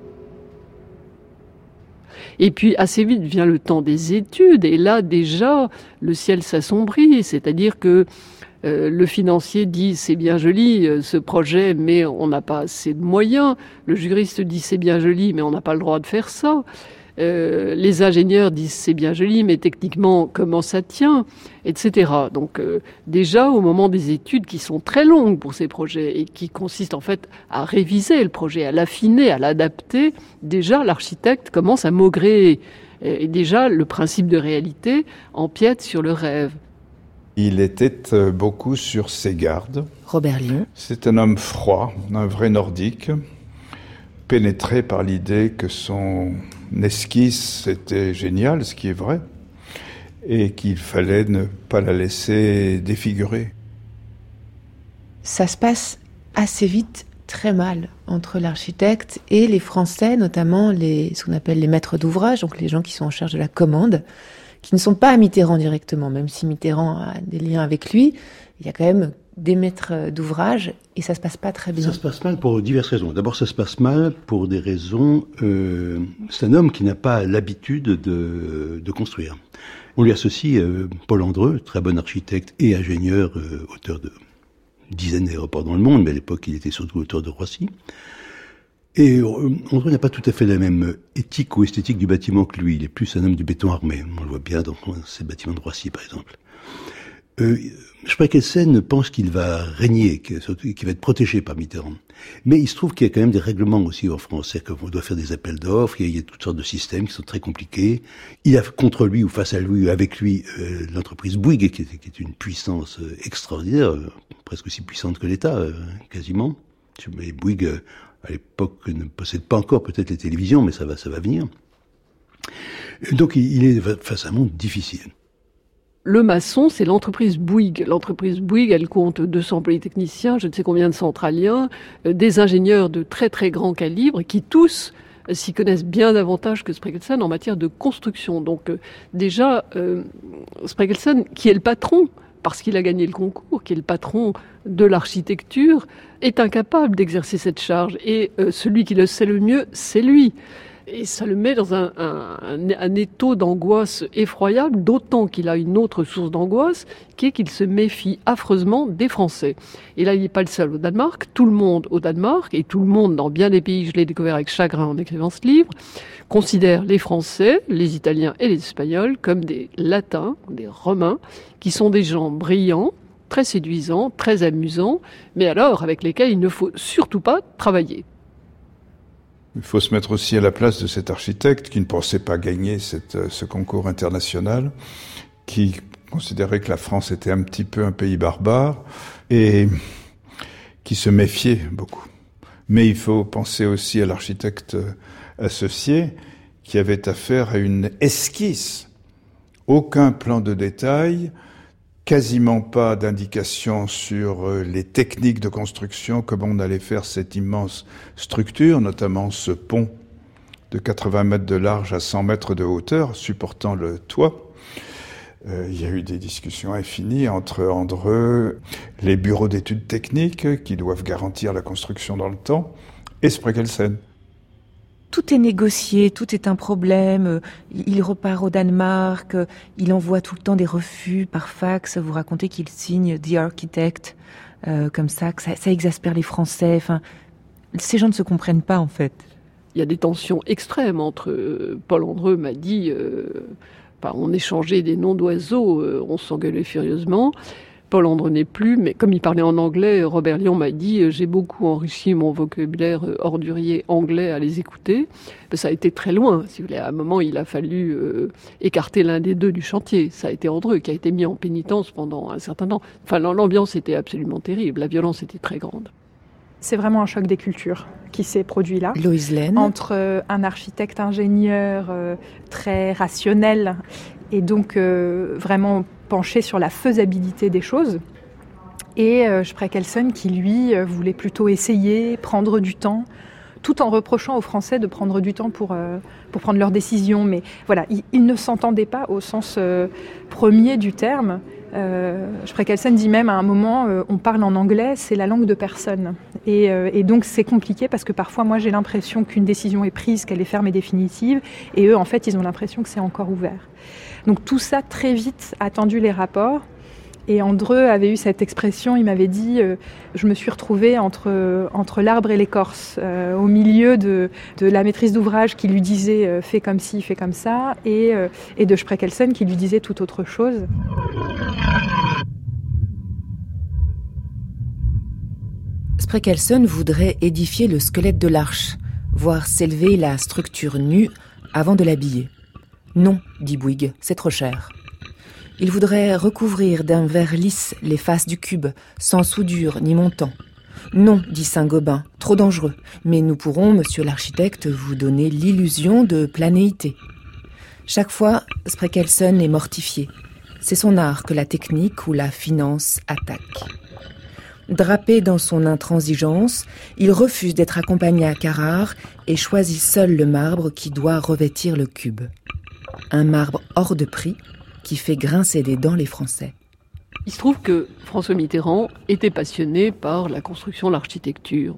Et puis, assez vite vient le temps des études, et là, déjà, le ciel s'assombrit, c'est-à-dire que le financier dit c'est bien joli ce projet mais on n'a pas assez de moyens. Le juriste dit c'est bien joli mais on n'a pas le droit de faire ça. Les ingénieurs disent c'est bien joli mais techniquement comment ça tient, etc. Donc déjà au moment des études qui sont très longues pour ces projets et qui consistent en fait à réviser le projet, à l'affiner, à l'adapter, déjà l'architecte commence à maugréer. Et déjà le principe de réalité empiète sur le rêve. Il était beaucoup sur ses gardes. Robert Lyon. C'est un homme froid, un vrai nordique, pénétré par l'idée que son esquisse était géniale, ce qui est vrai, et qu'il fallait ne pas la laisser défigurer. Ça se passe assez vite, très mal, entre l'architecte et les Français, notamment ce qu'on appelle les maîtres d'ouvrage, donc les gens qui sont en charge de la commande, qui ne sont pas à Mitterrand directement, même si Mitterrand a des liens avec lui, il y a quand même des maîtres d'ouvrage et ça se passe pas très bien. Ça se passe mal pour diverses raisons. D'abord, ça se passe mal pour des raisons... c'est un homme qui n'a pas l'habitude de construire. On lui associe Paul Andreu, très bon architecte et ingénieur, auteur de dizaines d'aéroports dans le monde, mais à l'époque, il était surtout auteur de Roissy. Et Andreu n'a pas tout à fait la même éthique ou esthétique du bâtiment que lui. Il est plus un homme du béton armé. On le voit bien dans ces bâtiments de Roissy, par exemple. Spreykelsen pense qu'il va régner, qu'il va être protégé par Mitterrand. Mais il se trouve qu'il y a quand même des règlements aussi en France. C'est-à-dire qu'on doit faire des appels d'offres, il y a toutes sortes de systèmes qui sont très compliqués. Il a contre lui ou face à lui ou avec lui l'entreprise Bouygues, qui est une puissance extraordinaire, presque aussi puissante que l'État, quasiment. Mais Bouygues... à l'époque, ne possède pas encore peut-être les télévisions, mais ça va venir. Donc, il est face à un monde difficile. Le maçon, c'est l'entreprise Bouygues. L'entreprise Bouygues, elle compte 200 polytechniciens, je ne sais combien de centraliens, des ingénieurs de très très grand calibre, qui tous s'y connaissent bien davantage que Spreykelsen en matière de construction. Donc déjà, Spreykelsen, qui est le patron, parce qu'il a gagné le concours, qui est le patron de l'architecture, est incapable d'exercer cette charge. Et celui qui le sait le mieux, c'est lui. Et ça le met dans un étau d'angoisse effroyable, d'autant qu'il a une autre source d'angoisse, qui est qu'il se méfie affreusement des Français. Et là, il n'est pas le seul au Danemark. Tout le monde au Danemark, et tout le monde dans bien des pays, je l'ai découvert avec chagrin en écrivant ce livre, considère les Français, les Italiens et les Espagnols comme des Latins, des Romains, qui sont des gens brillants, très séduisants, très amusants, mais alors avec lesquels il ne faut surtout pas travailler. Il faut se mettre aussi à la place de cet architecte qui ne pensait pas gagner ce concours international, qui considérait que la France était un petit peu un pays barbare et qui se méfiait beaucoup. Mais il faut penser aussi à l'architecte associé qui avait affaire à une esquisse. Aucun plan de détail, quasiment pas d'indications sur les techniques de construction, comment on allait faire cette immense structure, notamment ce pont de 80 mètres de large à 100 mètres de hauteur, supportant le toit. Il y a eu des discussions infinies entre eux, les bureaux d'études techniques qui doivent garantir la construction dans le temps, et Spreckelsen. Tout est négocié, tout est un problème. Il repart au Danemark, il envoie tout le temps des refus par fax. Vous racontez qu'il signe The Architect, comme ça, que ça exaspère les Français. Enfin, ces gens ne se comprennent pas, en fait. Il y a des tensions extrêmes entre... Paul Andreu m'a dit... on échangeait des noms d'oiseaux, on s'engueulait furieusement. Paul Andreu n'est plus, mais comme il parlait en anglais, Robert Lyon m'a dit « J'ai beaucoup enrichi mon vocabulaire ordurier anglais à les écouter ». Ça a été très loin, si vous voulez. À un moment, il a fallu écarter l'un des deux du chantier. Ça a été Andreu qui a été mis en pénitence pendant un certain temps. Enfin, l'ambiance était absolument terrible, la violence était très grande. C'est vraiment un choc des cultures qui s'est produit là. Loïse Laine. Entre un architecte-ingénieur très rationnel et donc vraiment penché sur la faisabilité des choses. Et Spreckelsen qui, lui, voulait plutôt essayer, prendre du temps, tout en reprochant aux Français de prendre du temps pour prendre leurs décisions. Mais voilà, ils ne s'entendaient pas au sens premier du terme. Spreckelsen dit même à un moment, on parle en anglais, c'est la langue de personne. Et donc c'est compliqué parce que parfois moi j'ai l'impression qu'une décision est prise, qu'elle est ferme et définitive, et eux en fait ils ont l'impression que c'est encore ouvert. Donc tout ça très vite a tendu les rapports. Et Andreu avait eu cette expression, il m'avait dit je me suis retrouvée entre l'arbre et l'écorce, au milieu de la maîtrise d'ouvrage qui lui disait fais comme ci, fais comme ça, et de Spreckelsen qui lui disait tout autre chose. Spreckelsen voudrait édifier le squelette de l'arche, voir s'élever la structure nue avant de l'habiller. Non, dit Bouygues, c'est trop cher. Il voudrait recouvrir d'un verre lisse les faces du cube, sans soudure ni montant. Non, dit Saint-Gobain, trop dangereux, mais nous pourrons, monsieur l'architecte, vous donner l'illusion de planéité. Chaque fois, Spreckelsen est mortifié. C'est son art que la technique ou la finance attaque. Drapé dans son intransigeance, il refuse d'être accompagné à Carrare et choisit seul le marbre qui doit revêtir le cube. Un marbre hors de prix qui fait grincer des dents les Français. Il se trouve que François Mitterrand était passionné par la construction, l'architecture.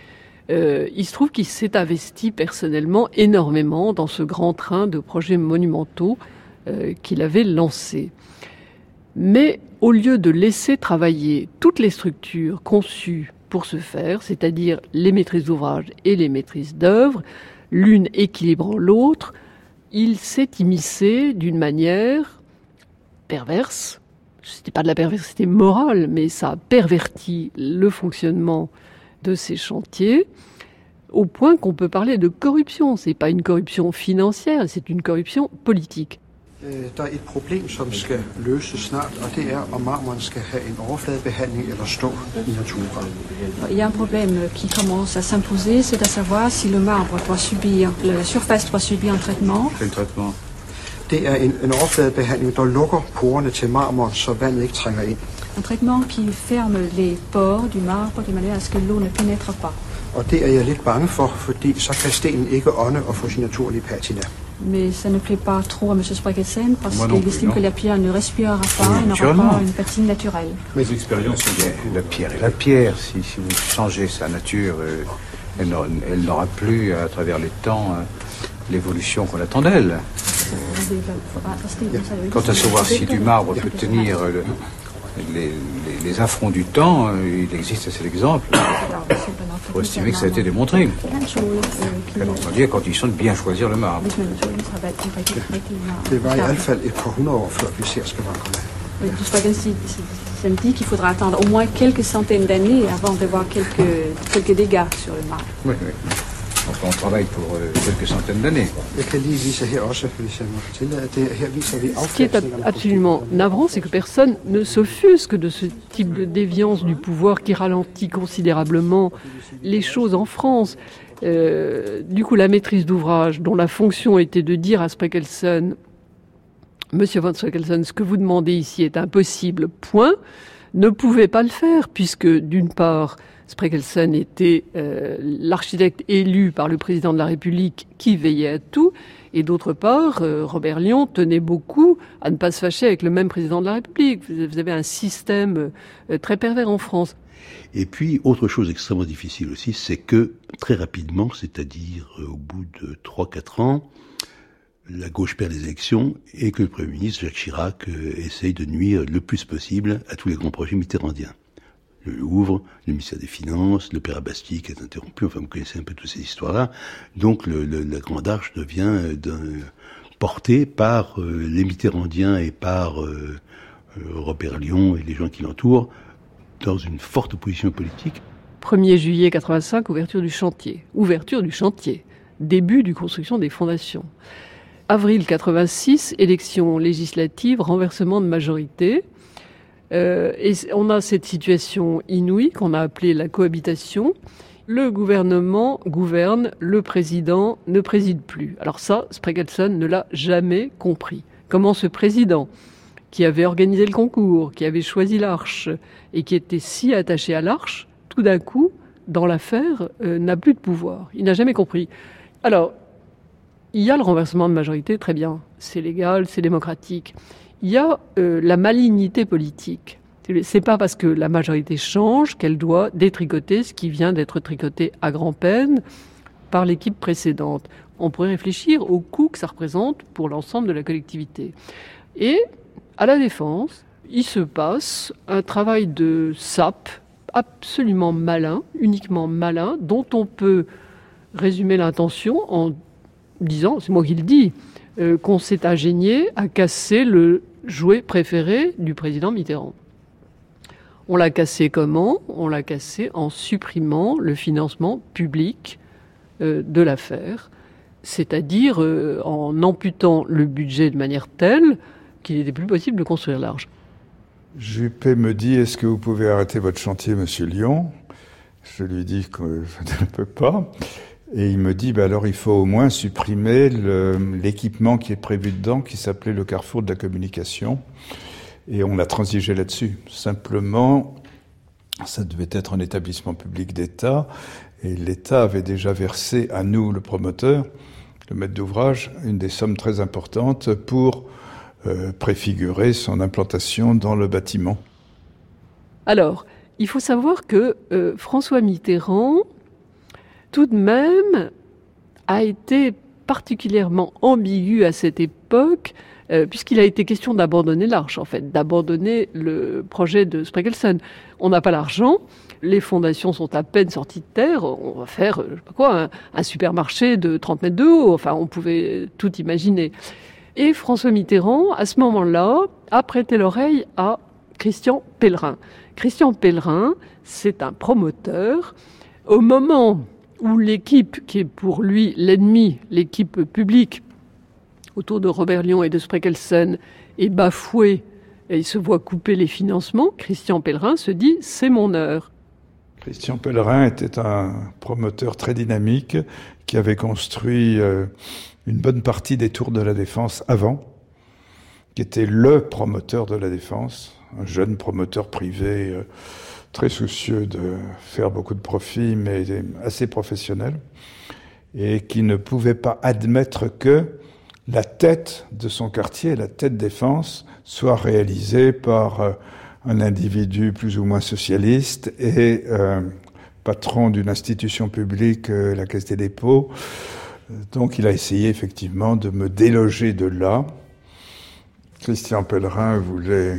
Il se trouve qu'il s'est investi personnellement énormément dans ce grand train de projets monumentaux qu'il avait lancé. Mais au lieu de laisser travailler toutes les structures conçues pour ce faire, c'est-à-dire les maîtrises d'ouvrage et les maîtrises d'œuvre, l'une équilibrant l'autre, il s'est immiscé d'une manière perverse. C'était pas de la perversité morale, mais ça a perverti le fonctionnement de ces chantiers, au point qu'on peut parler de corruption. C'est pas une corruption financière, c'est une corruption politique. Der er et problem, som skal løses snart, og det er, om marmoren skal have en overfladebehandling eller stå i natura. Il y a un problème qui commence à s'imposer, c'est à savoir si le marbre doit subir, la surface doit subir un traitement. Quel traitement? Det er en overfladebehandling, der lukker porerne til marmoren, så vandet ikke trænger ind. Un traitement qui ferme les pores du marbre de manière à ce que l'eau ne pénètre pas. Og det er jeg lidt bange for, fordi så kan stenen ikke ånde og få sin naturlige patina. Mais ça ne plaît pas trop à M. Spreckelsen parce qu'il estime que la pierre ne respirera pas et n'aura pas une patine naturelle. Mes expériences sont la pierre est la pierre. Si vous changez sa nature, elle n'aura plus à travers les temps l'évolution qu'on attend d'elle. Quant à savoir si du marbre peut tenir les affronts du temps, il existe assez d'exemples pour estimer que ça a été démontré. Bien entendu, à condition de bien choisir le marbre. Det var i hvert fald et par 100 år før vi ser skavankerna. Ça me dit qu'il faudra attendre au moins quelques centaines d'années avant de voir quelques dégâts sur le marbre. Oui, oui. Enfin, on travaille pour quelques centaines d'années. Ce qui est absolument navrant, c'est que personne ne s'offusque de ce type de déviance du pouvoir qui ralentit considérablement les choses en France. Du coup, la maîtrise d'ouvrage, dont la fonction était de dire à Spreckelsen Monsieur von Spreckelsen, ce que vous demandez ici est impossible, point, ne pouvait pas le faire, puisque d'une part, Spreckelsen était l'architecte élu par le président de la République qui veillait à tout, et d'autre part, Robert Lyon tenait beaucoup à ne pas se fâcher avec le même président de la République. Vous avez un système très pervers en France. Et puis, autre chose extrêmement difficile aussi, c'est que très rapidement, c'est-à-dire au bout de 3-4 ans, la gauche perd les élections et que le Premier ministre, Jacques Chirac, essaye de nuire le plus possible à tous les grands projets mitterrandiens. Le Louvre, le ministère des Finances, l'Opéra Bastille qui est interrompu, enfin vous connaissez un peu toutes ces histoires-là. Donc la Grande Arche devient portée par les mitterrandiens et par Robert Lyon et les gens qui l'entourent dans une forte opposition politique. 1er juillet 85, ouverture du chantier. Début du construction des fondations. Avril 86, élection législative, renversement de majorité. Et on a cette situation inouïe qu'on a appelée la cohabitation. Le gouvernement gouverne, le président ne préside plus. Alors ça, Spreckelsen ne l'a jamais compris. Comment ce président, qui avait organisé le concours, qui avait choisi l'Arche et qui était si attaché à l'Arche, tout d'un coup, dans l'affaire, n'a plus de pouvoir. Il n'a jamais compris. Alors, il y a le renversement de majorité, très bien. C'est légal, c'est démocratique. Il y a la malignité politique. C'est pas parce que la majorité change qu'elle doit détricoter ce qui vient d'être tricoté à grand-peine par l'équipe précédente. On pourrait réfléchir au coût que ça représente pour l'ensemble de la collectivité. Et à la Défense, il se passe un travail de sape absolument malin, uniquement malin, dont on peut résumer l'intention en disant, c'est moi qui le dis, qu'on s'est ingénié à casser le jouet préféré du président Mitterrand. On l'a cassé comment ? On l'a cassé en supprimant le financement public de l'affaire, c'est-à-dire en amputant le budget de manière telle qu'il n'était plus possible de construire l'Arche. Juppé me dit, est-ce que vous pouvez arrêter votre chantier, monsieur Lyon ? Je lui dis que je ne peux pas. Et il me dit, alors il faut au moins supprimer l'équipement qui est prévu dedans, qui s'appelait le Carrefour de la communication. Et on a transigé là-dessus. Simplement, ça devait être un établissement public d'État. Et l'État avait déjà versé à nous, le promoteur, le maître d'ouvrage, une des sommes très importantes pour préfigurer son implantation dans le bâtiment. Alors, il faut savoir que François Mitterrand, tout de même, a été particulièrement ambigu à cette époque, puisqu'il a été question d'abandonner l'Arche, en fait, d'abandonner le projet de Spreckelsen. On n'a pas l'argent, les fondations sont à peine sorties de terre, on va faire, je sais pas quoi, un supermarché de 30 mètres de haut, enfin, on pouvait tout imaginer. Et François Mitterrand, à ce moment-là, a prêté l'oreille à Christian Pellerin. Christian Pellerin, c'est un promoteur. Au moment où l'équipe, qui est pour lui l'ennemi, l'équipe publique, autour de Robert Lyon et de Spreckelsen, est bafouée et il se voit couper les financements, Christian Pellerin se dit « c'est mon heure ». Christian Pellerin était un promoteur très dynamique qui avait construit une bonne partie des tours de la Défense avant, qui était le promoteur de la Défense, un jeune promoteur privé très soucieux de faire beaucoup de profits, mais assez professionnel, et qui ne pouvait pas admettre que la tête de son quartier, la tête Défense, soit réalisée par un individu plus ou moins socialiste et patron d'une institution publique, la Caisse des dépôts. Donc il a essayé effectivement de me déloger de là. Christian Pellerin voulait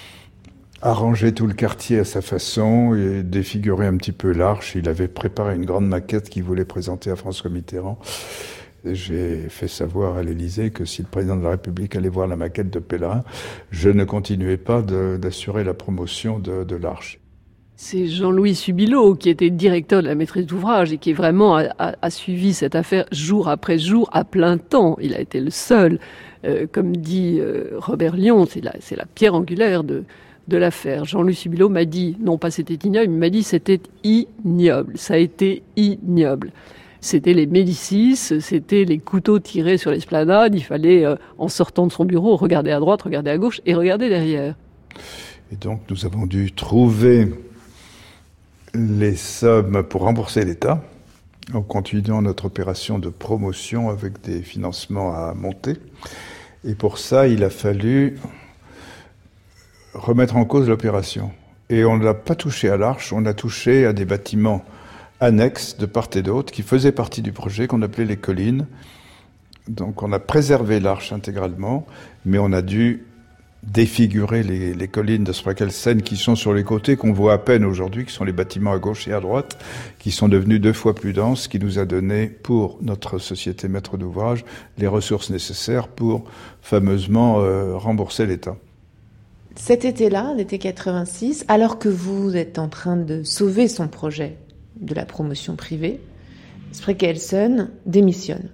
arranger tout le quartier à sa façon et défigurer un petit peu l'Arche. Il avait préparé une grande maquette qu'il voulait présenter à François Mitterrand. Et j'ai fait savoir à l'Élysée que si le président de la République allait voir la maquette de Pellerin, je ne continuais pas d'assurer la promotion de l'Arche. C'est Jean-Louis Subilot qui était directeur de la maîtrise d'ouvrage et qui vraiment a suivi cette affaire jour après jour à plein temps. Il a été le seul. Comme dit Robert Lyon, c'est la pierre angulaire de l'affaire. Jean-Louis Subilot m'a dit, non pas c'était ignoble, il m'a dit c'était ignoble. Ça a été ignoble. C'était les Médicis, c'était les couteaux tirés sur l'esplanade. Il fallait, en sortant de son bureau, regarder à droite, regarder à gauche et regarder derrière. Et donc, nous avons dû trouver les sommes pour rembourser l'État, en continuant notre opération de promotion avec des financements à monter. Et pour ça, il a fallu remettre en cause l'opération. Et on ne l'a pas touché à l'Arche, on a touché à des bâtiments annexes de part et d'autre qui faisaient partie du projet qu'on appelait les collines. Donc on a préservé l'Arche intégralement, mais on a dû défigurer les collines de Sprakelsen qui sont sur les côtés, qu'on voit à peine aujourd'hui, qui sont les bâtiments à gauche et à droite, qui sont devenus 2 fois plus denses, qui nous a donné, pour notre société maître d'ouvrage, les ressources nécessaires pour fameusement rembourser l'État. Cet été-là, l'été 86, alors que vous êtes en train de sauver son projet de la promotion privée, Sprakelsen démissionne.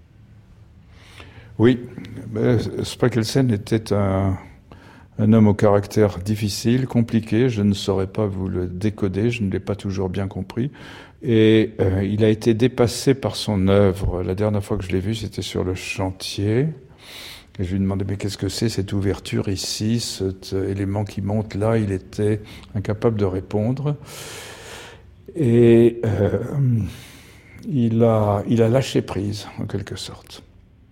Oui, Sprakelsen était un homme au caractère difficile, compliqué. Je ne saurais pas vous le décoder, je ne l'ai pas toujours bien compris. Et il a été dépassé par son œuvre. La dernière fois que je l'ai vu, c'était sur le chantier. Et je lui demandais, mais qu'est-ce que c'est cette ouverture ici, cet élément qui monte là? Il était incapable de répondre. Et il a lâché prise, en quelque sorte.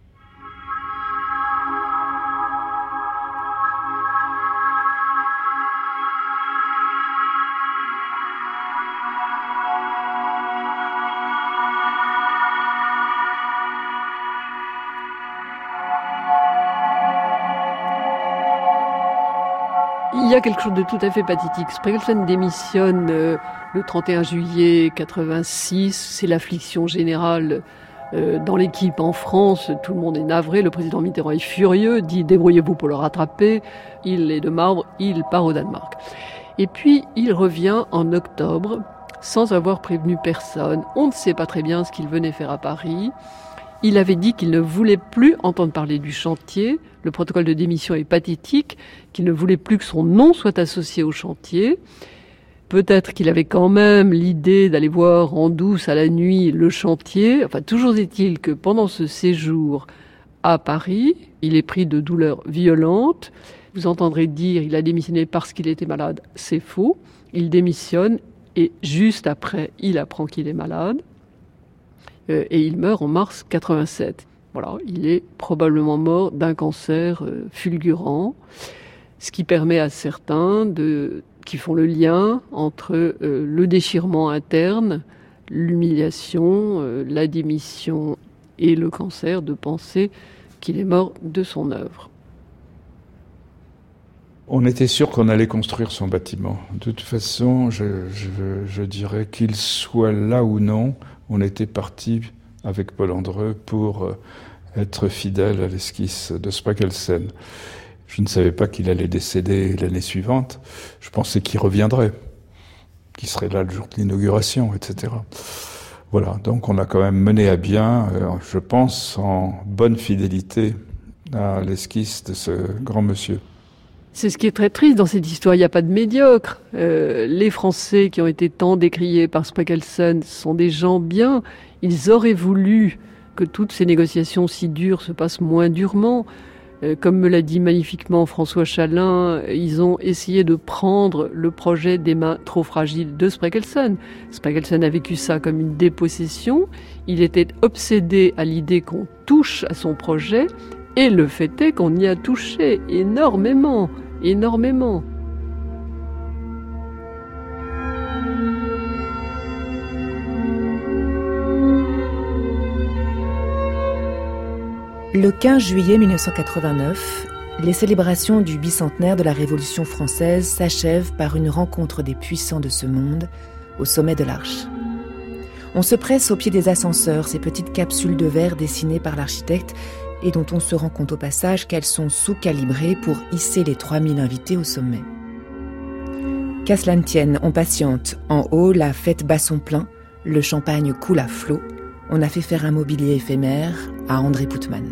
Il y a quelque chose de tout à fait pathétique. Sprakelsen démissionne le 31 juillet 86. C'est l'affliction générale dans l'équipe en France. Tout le monde est navré. Le président Mitterrand est furieux, dit « débrouillez-vous pour le rattraper ». Il est de marbre, il part au Danemark. Et puis, il revient en octobre sans avoir prévenu personne. On ne sait pas très bien ce qu'il venait faire à Paris. Il avait dit qu'il ne voulait plus entendre parler du chantier. Le protocole de démission est pathétique, qu'il ne voulait plus que son nom soit associé au chantier. Peut-être qu'il avait quand même l'idée d'aller voir en douce à la nuit le chantier. Enfin, toujours est-il que pendant ce séjour à Paris, il est pris de douleurs violentes. Vous entendrez dire qu'il a démissionné parce qu'il était malade. C'est faux. Il démissionne et juste après, il apprend qu'il est malade. Et il meurt en mars 87. Voilà, il est probablement mort d'un cancer fulgurant, ce qui permet à certains qui font le lien entre le déchirement interne, l'humiliation, la démission et le cancer, de penser qu'il est mort de son œuvre. On était sûr qu'on allait construire son bâtiment. De toute façon, je dirais qu'il soit là ou non, on était parti avec Paul Andreu pour être fidèle à l'esquisse de Sprakelsen. Je ne savais pas qu'il allait décéder l'année suivante. Je pensais qu'il reviendrait, qu'il serait là le jour de l'inauguration, etc. Voilà, donc on a quand même mené à bien, je pense, en bonne fidélité à l'esquisse de ce grand monsieur. C'est ce qui est très triste dans cette histoire, il n'y a pas de médiocres. Les Français qui ont été tant décriés par Sprakelsen sont des gens bien. Ils auraient voulu que toutes ces négociations si dures se passent moins durement. Comme me l'a dit magnifiquement François Chalin, ils ont essayé de prendre le projet des mains trop fragiles de Sprakelsen. Sprakelsen a vécu ça comme une dépossession. Il était obsédé à l'idée qu'on touche à son projet. Et le fait est qu'on y a touché énormément, énormément. Le 15 juillet 1989, les célébrations du bicentenaire de la Révolution française s'achèvent par une rencontre des puissants de ce monde au sommet de l'Arche. On se presse au pied des ascenseurs, ces petites capsules de verre dessinées par l'architecte et dont on se rend compte au passage qu'elles sont sous-calibrées pour hisser les 3000 invités au sommet. Qu'à cela ne tienne, on patiente. En haut, la fête bat son plein, le champagne coule à flot. On a fait faire un mobilier éphémère à André Poutman.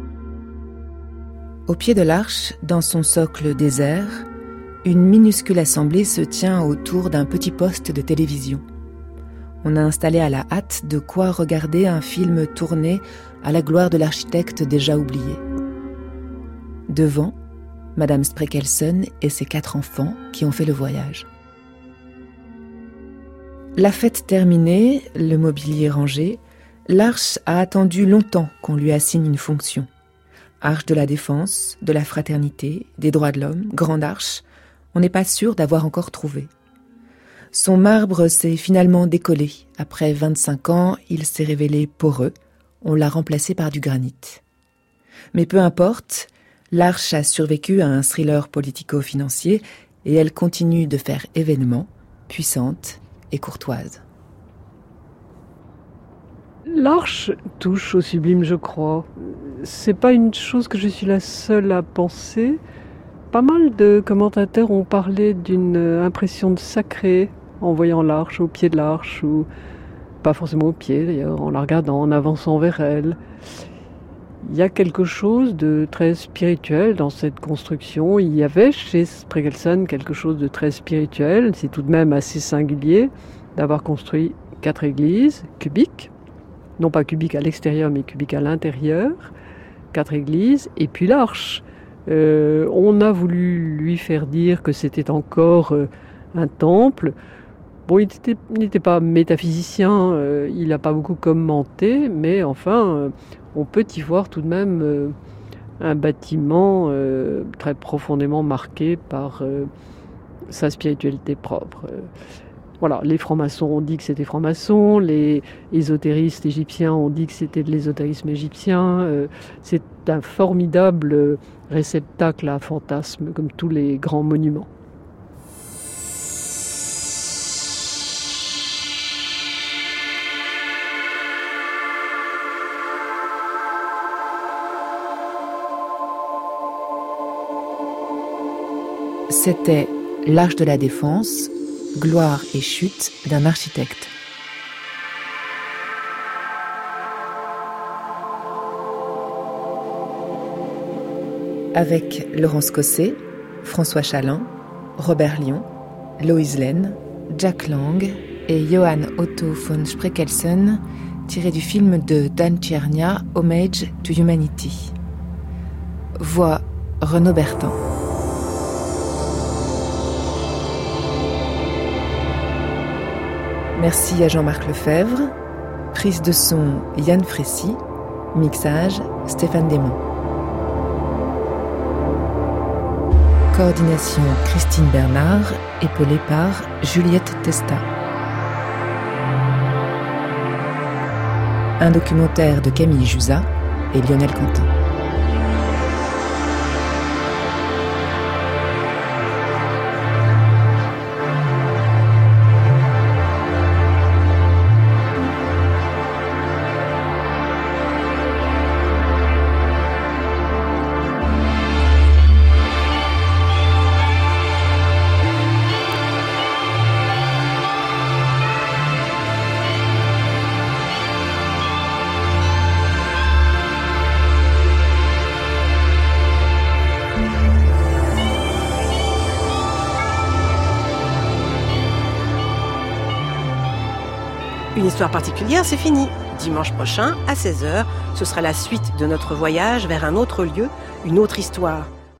Au pied de l'arche, dans son socle désert, une minuscule assemblée se tient autour d'un petit poste de télévision. On a installé à la hâte de quoi regarder un film tourné à la gloire de l'architecte déjà oublié. Devant, Madame Spreckelsen et ses 4 enfants qui ont fait le voyage. La fête terminée, le mobilier rangé, l'Arche a attendu longtemps qu'on lui assigne une fonction. Arche de la défense, de la fraternité, des droits de l'homme, grande arche, on n'est pas sûr d'avoir encore trouvé. Son marbre s'est finalement décollé. Après 25 ans, il s'est révélé poreux. On l'a remplacé par du granit. Mais peu importe, l'Arche a survécu à un thriller politico-financier et elle continue de faire événement, puissante et courtoise. L'Arche touche au sublime, je crois. C'est pas une chose que je suis la seule à penser. Pas mal de commentateurs ont parlé d'une impression de sacré en voyant l'Arche, au pied de l'Arche, ou pas forcément au pied d'ailleurs, en la regardant, en avançant vers elle. Il y a quelque chose de très spirituel dans cette construction. Il y avait chez Spreckelsen quelque chose de très spirituel. C'est tout de même assez singulier d'avoir construit 4 églises cubiques. Non pas cubiques à l'extérieur, mais cubiques à l'intérieur. 4 églises, et puis l'Arche. On a voulu lui faire dire que c'était encore un temple. Bon, il n'était pas métaphysicien, il n'a pas beaucoup commenté, mais enfin, on peut y voir tout de même un bâtiment très profondément marqué par sa spiritualité propre. Voilà, les francs-maçons ont dit que c'était francs-maçons, les ésotéristes égyptiens ont dit que c'était de l'ésotérisme égyptien. C'est un formidable réceptacle à fantasmes, comme tous les grands monuments. C'était l'Arche de la Défense, gloire et chute d'un architecte. Avec Laurence Cosset, François Chalin, Robert Lyon, Loïse Laine, Jack Lang et Johann Otto von Spreckelsen, tiré du film de Dan Tchernia, Homage to Humanity. Voix Renaud Bertin. Merci à Jean-Marc Lefebvre. Prise de son Yann Frécy. Mixage Stéphane Desmond. Coordination Christine Bernard, épaulée par Juliette Testa. Un documentaire de Camille Jusa et Lionel Quentin. Une histoire particulière, c'est fini. Dimanche prochain, à 16h, ce sera la suite de notre voyage vers un autre lieu, une autre histoire.